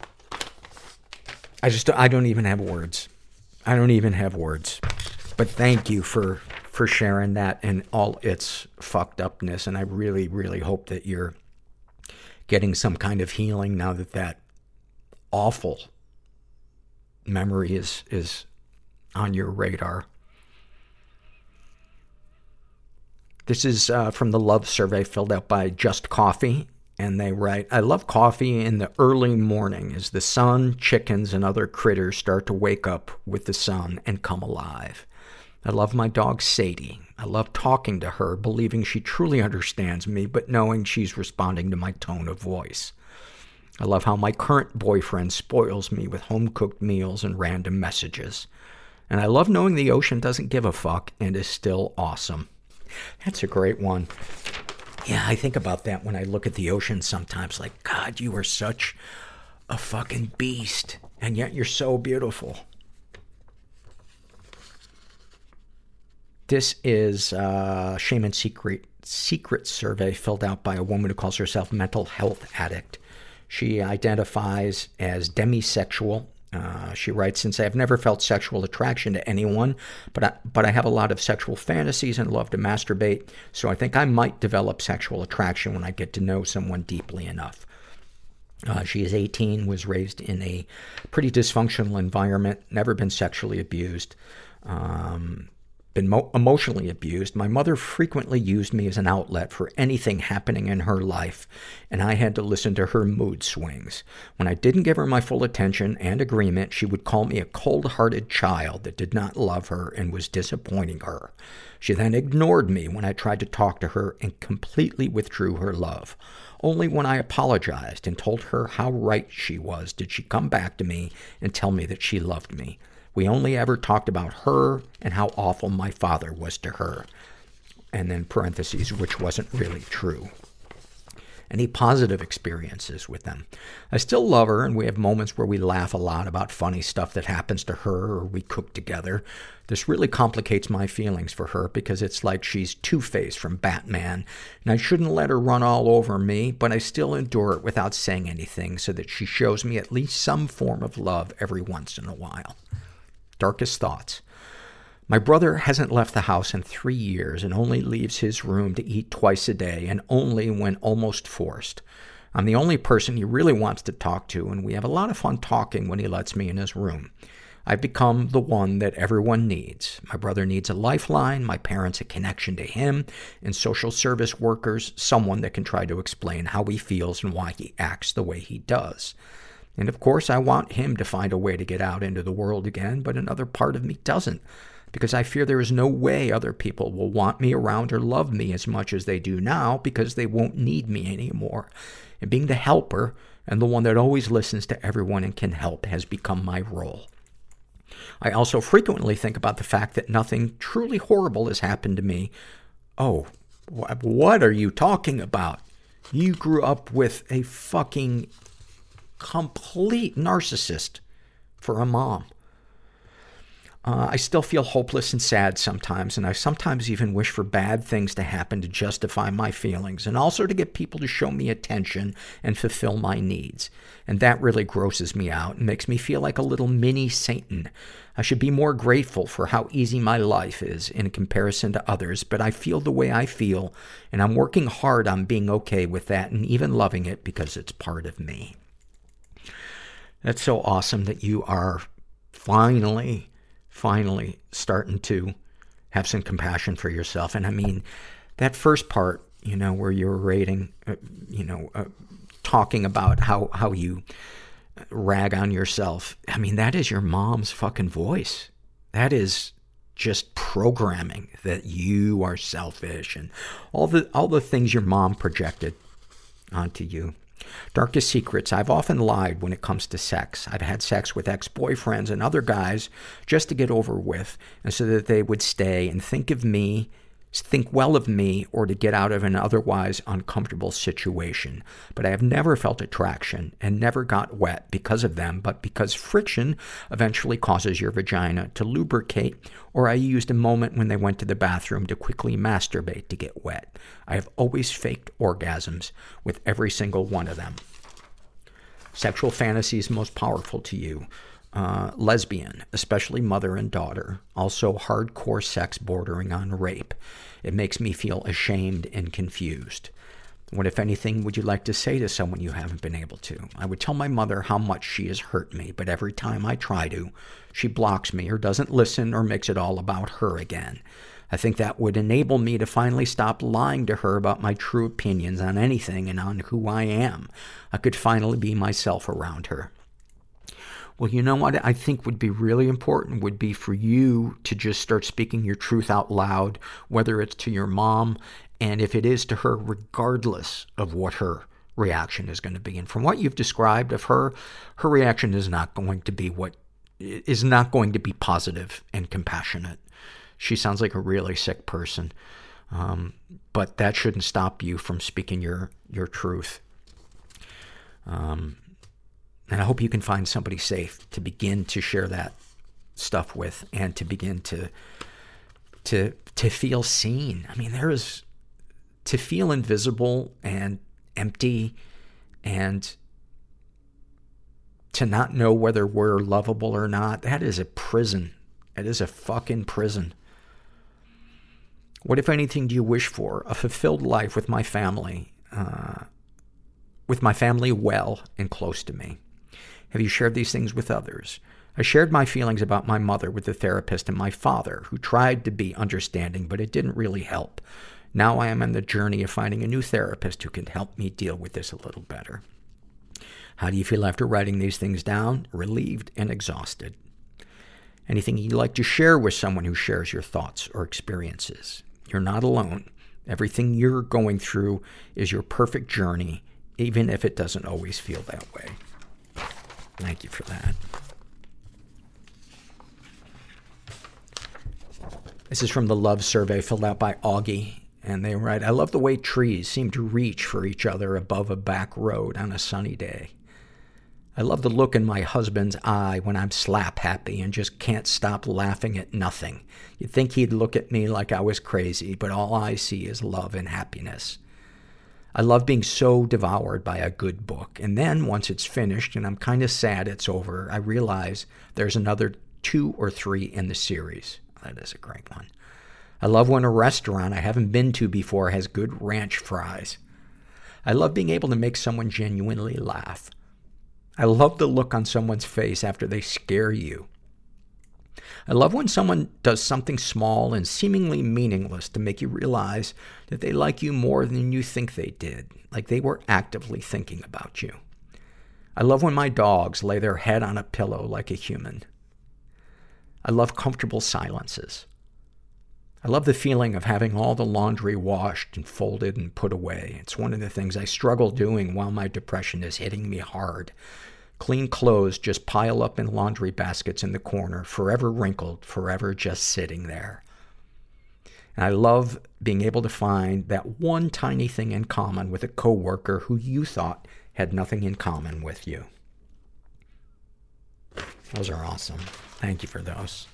I just, I don't even have words. I don't even have words. But thank you for, for sharing that and all its fucked upness. And I really, really hope that you're getting some kind of healing now that that awful memory is, is on your radar. This is uh, from the love survey filled out by Just Coffee. And they write, I love coffee in the early morning as the sun, chickens, and other critters start to wake up with the sun and come alive. I love my dog Sadie. I love talking to her, believing she truly understands me, but knowing she's responding to my tone of voice. I love how my current boyfriend spoils me with home-cooked meals and random messages. And I love knowing the ocean doesn't give a fuck and is still awesome. That's a great one. Yeah, I think about that when I look at the ocean sometimes. Like, God, you are such a fucking beast. And yet you're so beautiful. This is a Shame and Secret, Secret survey filled out by a woman who calls herself Mental Health Addict. She identifies as demisexual. Uh, she writes, since I've never felt sexual attraction to anyone, but I, but I have a lot of sexual fantasies and love to masturbate, so I think I might develop sexual attraction when I get to know someone deeply enough. Uh, she is eighteen, was raised in a pretty dysfunctional environment, never been sexually abused. Um, been mo- emotionally abused, my mother frequently used me as an outlet for anything happening in her life, and I had to listen to her mood swings. When I didn't give her my full attention and agreement, she would call me a cold-hearted child that did not love her and was disappointing her. She then ignored me when I tried to talk to her and completely withdrew her love. Only when I apologized and told her how right she was did she come back to me and tell me that she loved me. We only ever talked about her and how awful my father was to her. And then parentheses, which wasn't really true. Any positive experiences with them? I still love her, and we have moments where we laugh a lot about funny stuff that happens to her, or we cook together. This really complicates my feelings for her because it's like she's Two-Face from Batman, and I shouldn't let her run all over me, but I still endure it without saying anything so that she shows me at least some form of love every once in a while. Darkest thoughts. My brother hasn't left the house in three years and only leaves his room to eat twice a day, and only when almost forced. I'm the only person he really wants to talk to, and we have a lot of fun talking when he lets me in his room. I've become the one that everyone needs. My brother needs a lifeline, my parents a connection to him, and social service workers, someone that can try to explain how he feels and why he acts the way he does. And of course, I want him to find a way to get out into the world again, but another part of me doesn't, because I fear there is no way other people will want me around or love me as much as they do now, because they won't need me anymore. And being the helper and the one that always listens to everyone and can help has become my role. I also frequently think about the fact that nothing truly horrible has happened to me. Oh, wh- what are you talking about? You grew up with a fucking complete narcissist for a mom. Uh, I still feel hopeless and sad sometimes, and I sometimes even wish for bad things to happen to justify my feelings, and also to get people to show me attention and fulfill my needs. And that really grosses me out and makes me feel like a little mini Satan. I should be more grateful for how easy my life is in comparison to others, but I feel the way I feel, and I'm working hard on being okay with that and even loving it because it's part of me. That's so awesome that you are finally, finally starting to have some compassion for yourself. And I mean, that first part, you know, where you're rating, uh, you know, uh, talking about how, how you rag on yourself. I mean, that is your mom's fucking voice. That is just programming that you are selfish and all the, all the things your mom projected onto you. Darkest secrets. I've often lied when it comes to sex. I've had sex with ex-boyfriends and other guys just to get over with, and so that they would stay and think of me, think well of me, or to get out of an otherwise uncomfortable situation. But I have never felt attraction and never got wet because of them, but because friction eventually causes your vagina to lubricate, or I used a moment when they went to the bathroom to quickly masturbate to get wet. I have always faked orgasms with every single one of them. Sexual fantasies most powerful to you. Uh, lesbian, especially mother and daughter. Also hardcore sex bordering on rape. It makes me feel ashamed and confused. What, if anything, would you like to say to someone you haven't been able to? I would tell my mother how much she has hurt me, but every time I try to, she blocks me or doesn't listen or makes it all about her again. I think that would enable me to finally stop lying to her about my true opinions on anything and on who I am. I could finally be myself around her. Well, you know what I think would be really important would be for you to just start speaking your truth out loud, whether it's to your mom, and if it is to her, regardless of what her reaction is going to be. And from what you've described of her, her reaction is not going to be what is not going to be positive and compassionate. She sounds like a really sick person. Um, but that shouldn't stop you from speaking your, your truth. Um, And I hope you can find somebody safe to begin to share that stuff with and to begin to, to, to feel seen. I mean, there is, to feel invisible and empty and to not know whether we're lovable or not, that is a prison. It is a fucking prison. What, if anything, do you wish for? A fulfilled life with my family, uh, with my family well and close to me. Have you shared these things with others? I shared my feelings about my mother with the therapist and my father, who tried to be understanding, but it didn't really help. Now I am on the journey of finding a new therapist who can help me deal with this a little better. How do you feel after writing these things down? Relieved and exhausted. Anything you'd like to share with someone who shares your thoughts or experiences? You're not alone. Everything you're going through is your perfect journey, even if it doesn't always feel that way. Thank you for that. This is from the Love Survey filled out by Augie. And they write, I love the way trees seem to reach for each other above a back road on a sunny day. I love the look in my husband's eye when I'm slap happy and just can't stop laughing at nothing. You'd think he'd look at me like I was crazy, but all I see is love and happiness. I love being so devoured by a good book. And then once it's finished and I'm kind of sad it's over, I realize there's another two or three in the series. That is a great one. I love when a restaurant I haven't been to before has good ranch fries. I love being able to make someone genuinely laugh. I love the look on someone's face after they scare you. I love when someone does something small and seemingly meaningless to make you realize that they like you more than you think they did, like they were actively thinking about you. I love when my dogs lay their head on a pillow like a human. I love comfortable silences. I love the feeling of having all the laundry washed and folded and put away. It's one of the things I struggle doing while my depression is hitting me hard. Clean clothes just pile up in laundry baskets in the corner, forever wrinkled, forever just sitting there. And I love being able to find that one tiny thing in common with a coworker who you thought had nothing in common with you. Those are awesome. Thank you for those.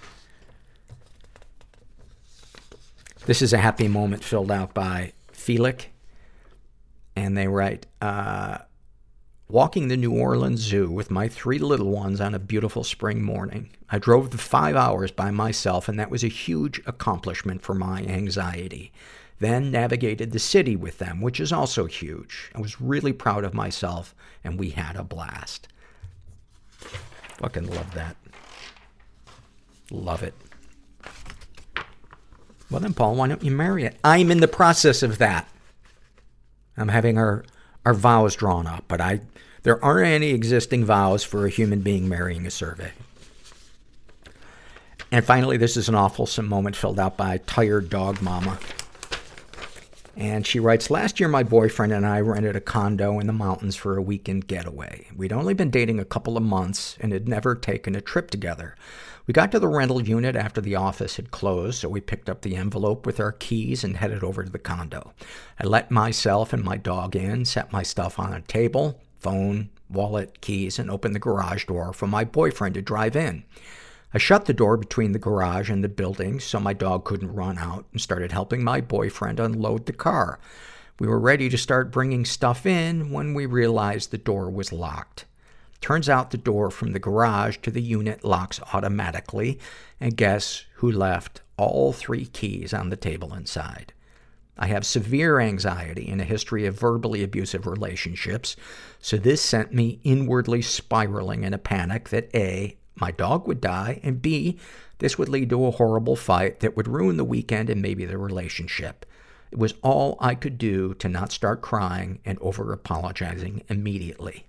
This is a happy moment filled out by Felix. And they write, uh, walking the New Orleans Zoo with my three little ones on a beautiful spring morning. I drove the five hours by myself, and that was a huge accomplishment for my anxiety. Then navigated the city with them, which is also huge. I was really proud of myself, and we had a blast. Fucking love that. Love it. Well then, Paul, why don't you marry it? I'm in the process of that. I'm having our, our vows drawn up, but I, there aren't any existing vows for a human being marrying a survey. And finally, this is an awfulsome moment filled out by Tired Dog Mama. And she writes, last year my boyfriend and I rented a condo in the mountains for a weekend getaway. We'd only been dating a couple of months and had never taken a trip together. We got to the rental unit after the office had closed, so we picked up the envelope with our keys and headed over to the condo. I let myself and my dog in, set my stuff on a table, phone, wallet, keys, and opened the garage door for my boyfriend to drive in. I shut the door between the garage and the building so my dog couldn't run out and started helping my boyfriend unload the car. We were ready to start bringing stuff in when we realized the door was locked. Turns out the door from the garage to the unit locks automatically, and guess who left all three keys on the table inside? I have severe anxiety and a history of verbally abusive relationships, so this sent me inwardly spiraling in a panic that A, my dog would die, and B, this would lead to a horrible fight that would ruin the weekend and maybe the relationship. It was all I could do to not start crying and over-apologizing immediately.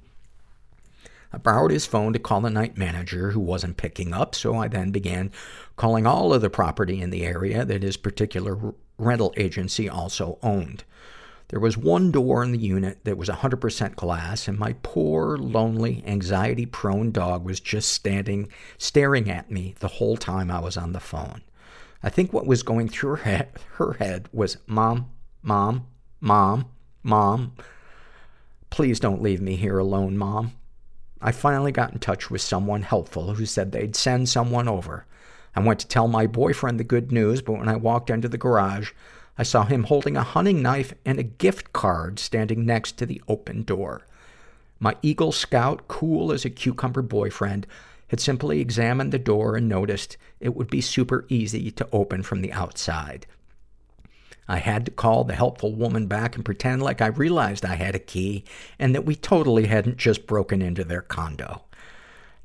I borrowed his phone to call the night manager, who wasn't picking up, so I then began calling all of the property in the area that his particular r- rental agency also owned. There was one door in the unit that was one hundred percent glass, and my poor, lonely, anxiety-prone dog was just standing, staring at me the whole time I was on the phone. I think what was going through her head, her head was, Mom, Mom, Mom, Mom. Please don't leave me here alone, Mom. I finally got in touch with someone helpful who said they'd send someone over. I went to tell my boyfriend the good news, but when I walked into the garage, I saw him holding a hunting knife and a gift card standing next to the open door. My Eagle Scout, cool as a cucumber boyfriend, had simply examined the door and noticed it would be super easy to open from the outside. I had to call the helpful woman back and pretend like I realized I had a key and that we totally hadn't just broken into their condo.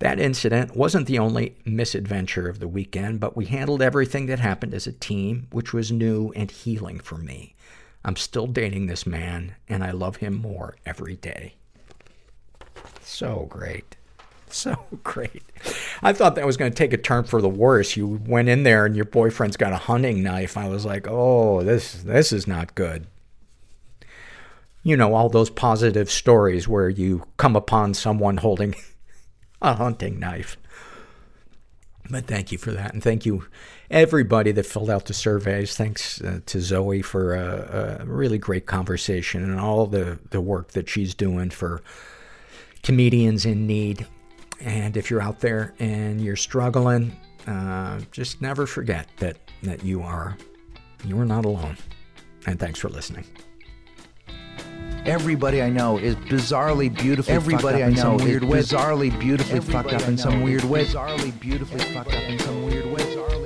That incident wasn't the only misadventure of the weekend, but we handled everything that happened as a team, which was new and healing for me. I'm still dating this man, and I love him more every day. So great. So great. I thought that was going to take a turn for the worse. You went in there and your boyfriend's got a hunting knife. I was like, oh, this this is not good. You know, all those positive stories where you come upon someone holding a hunting knife. But thank you for that. And thank you, everybody that filled out the surveys. Thanks uh, to Zoe for a, a really great conversation and all the, the work that she's doing for comedians in need. And if you're out there and you're struggling, uh, just never forget that, that you are, you are not alone. And thanks for listening. Everybody I know is bizarrely beautifully Everybody fucked up I know in some weird is way. bizarrely beautifully Everybody fucked up I in some know weird is way. Bizarrely beautifully fucked up in some weird way.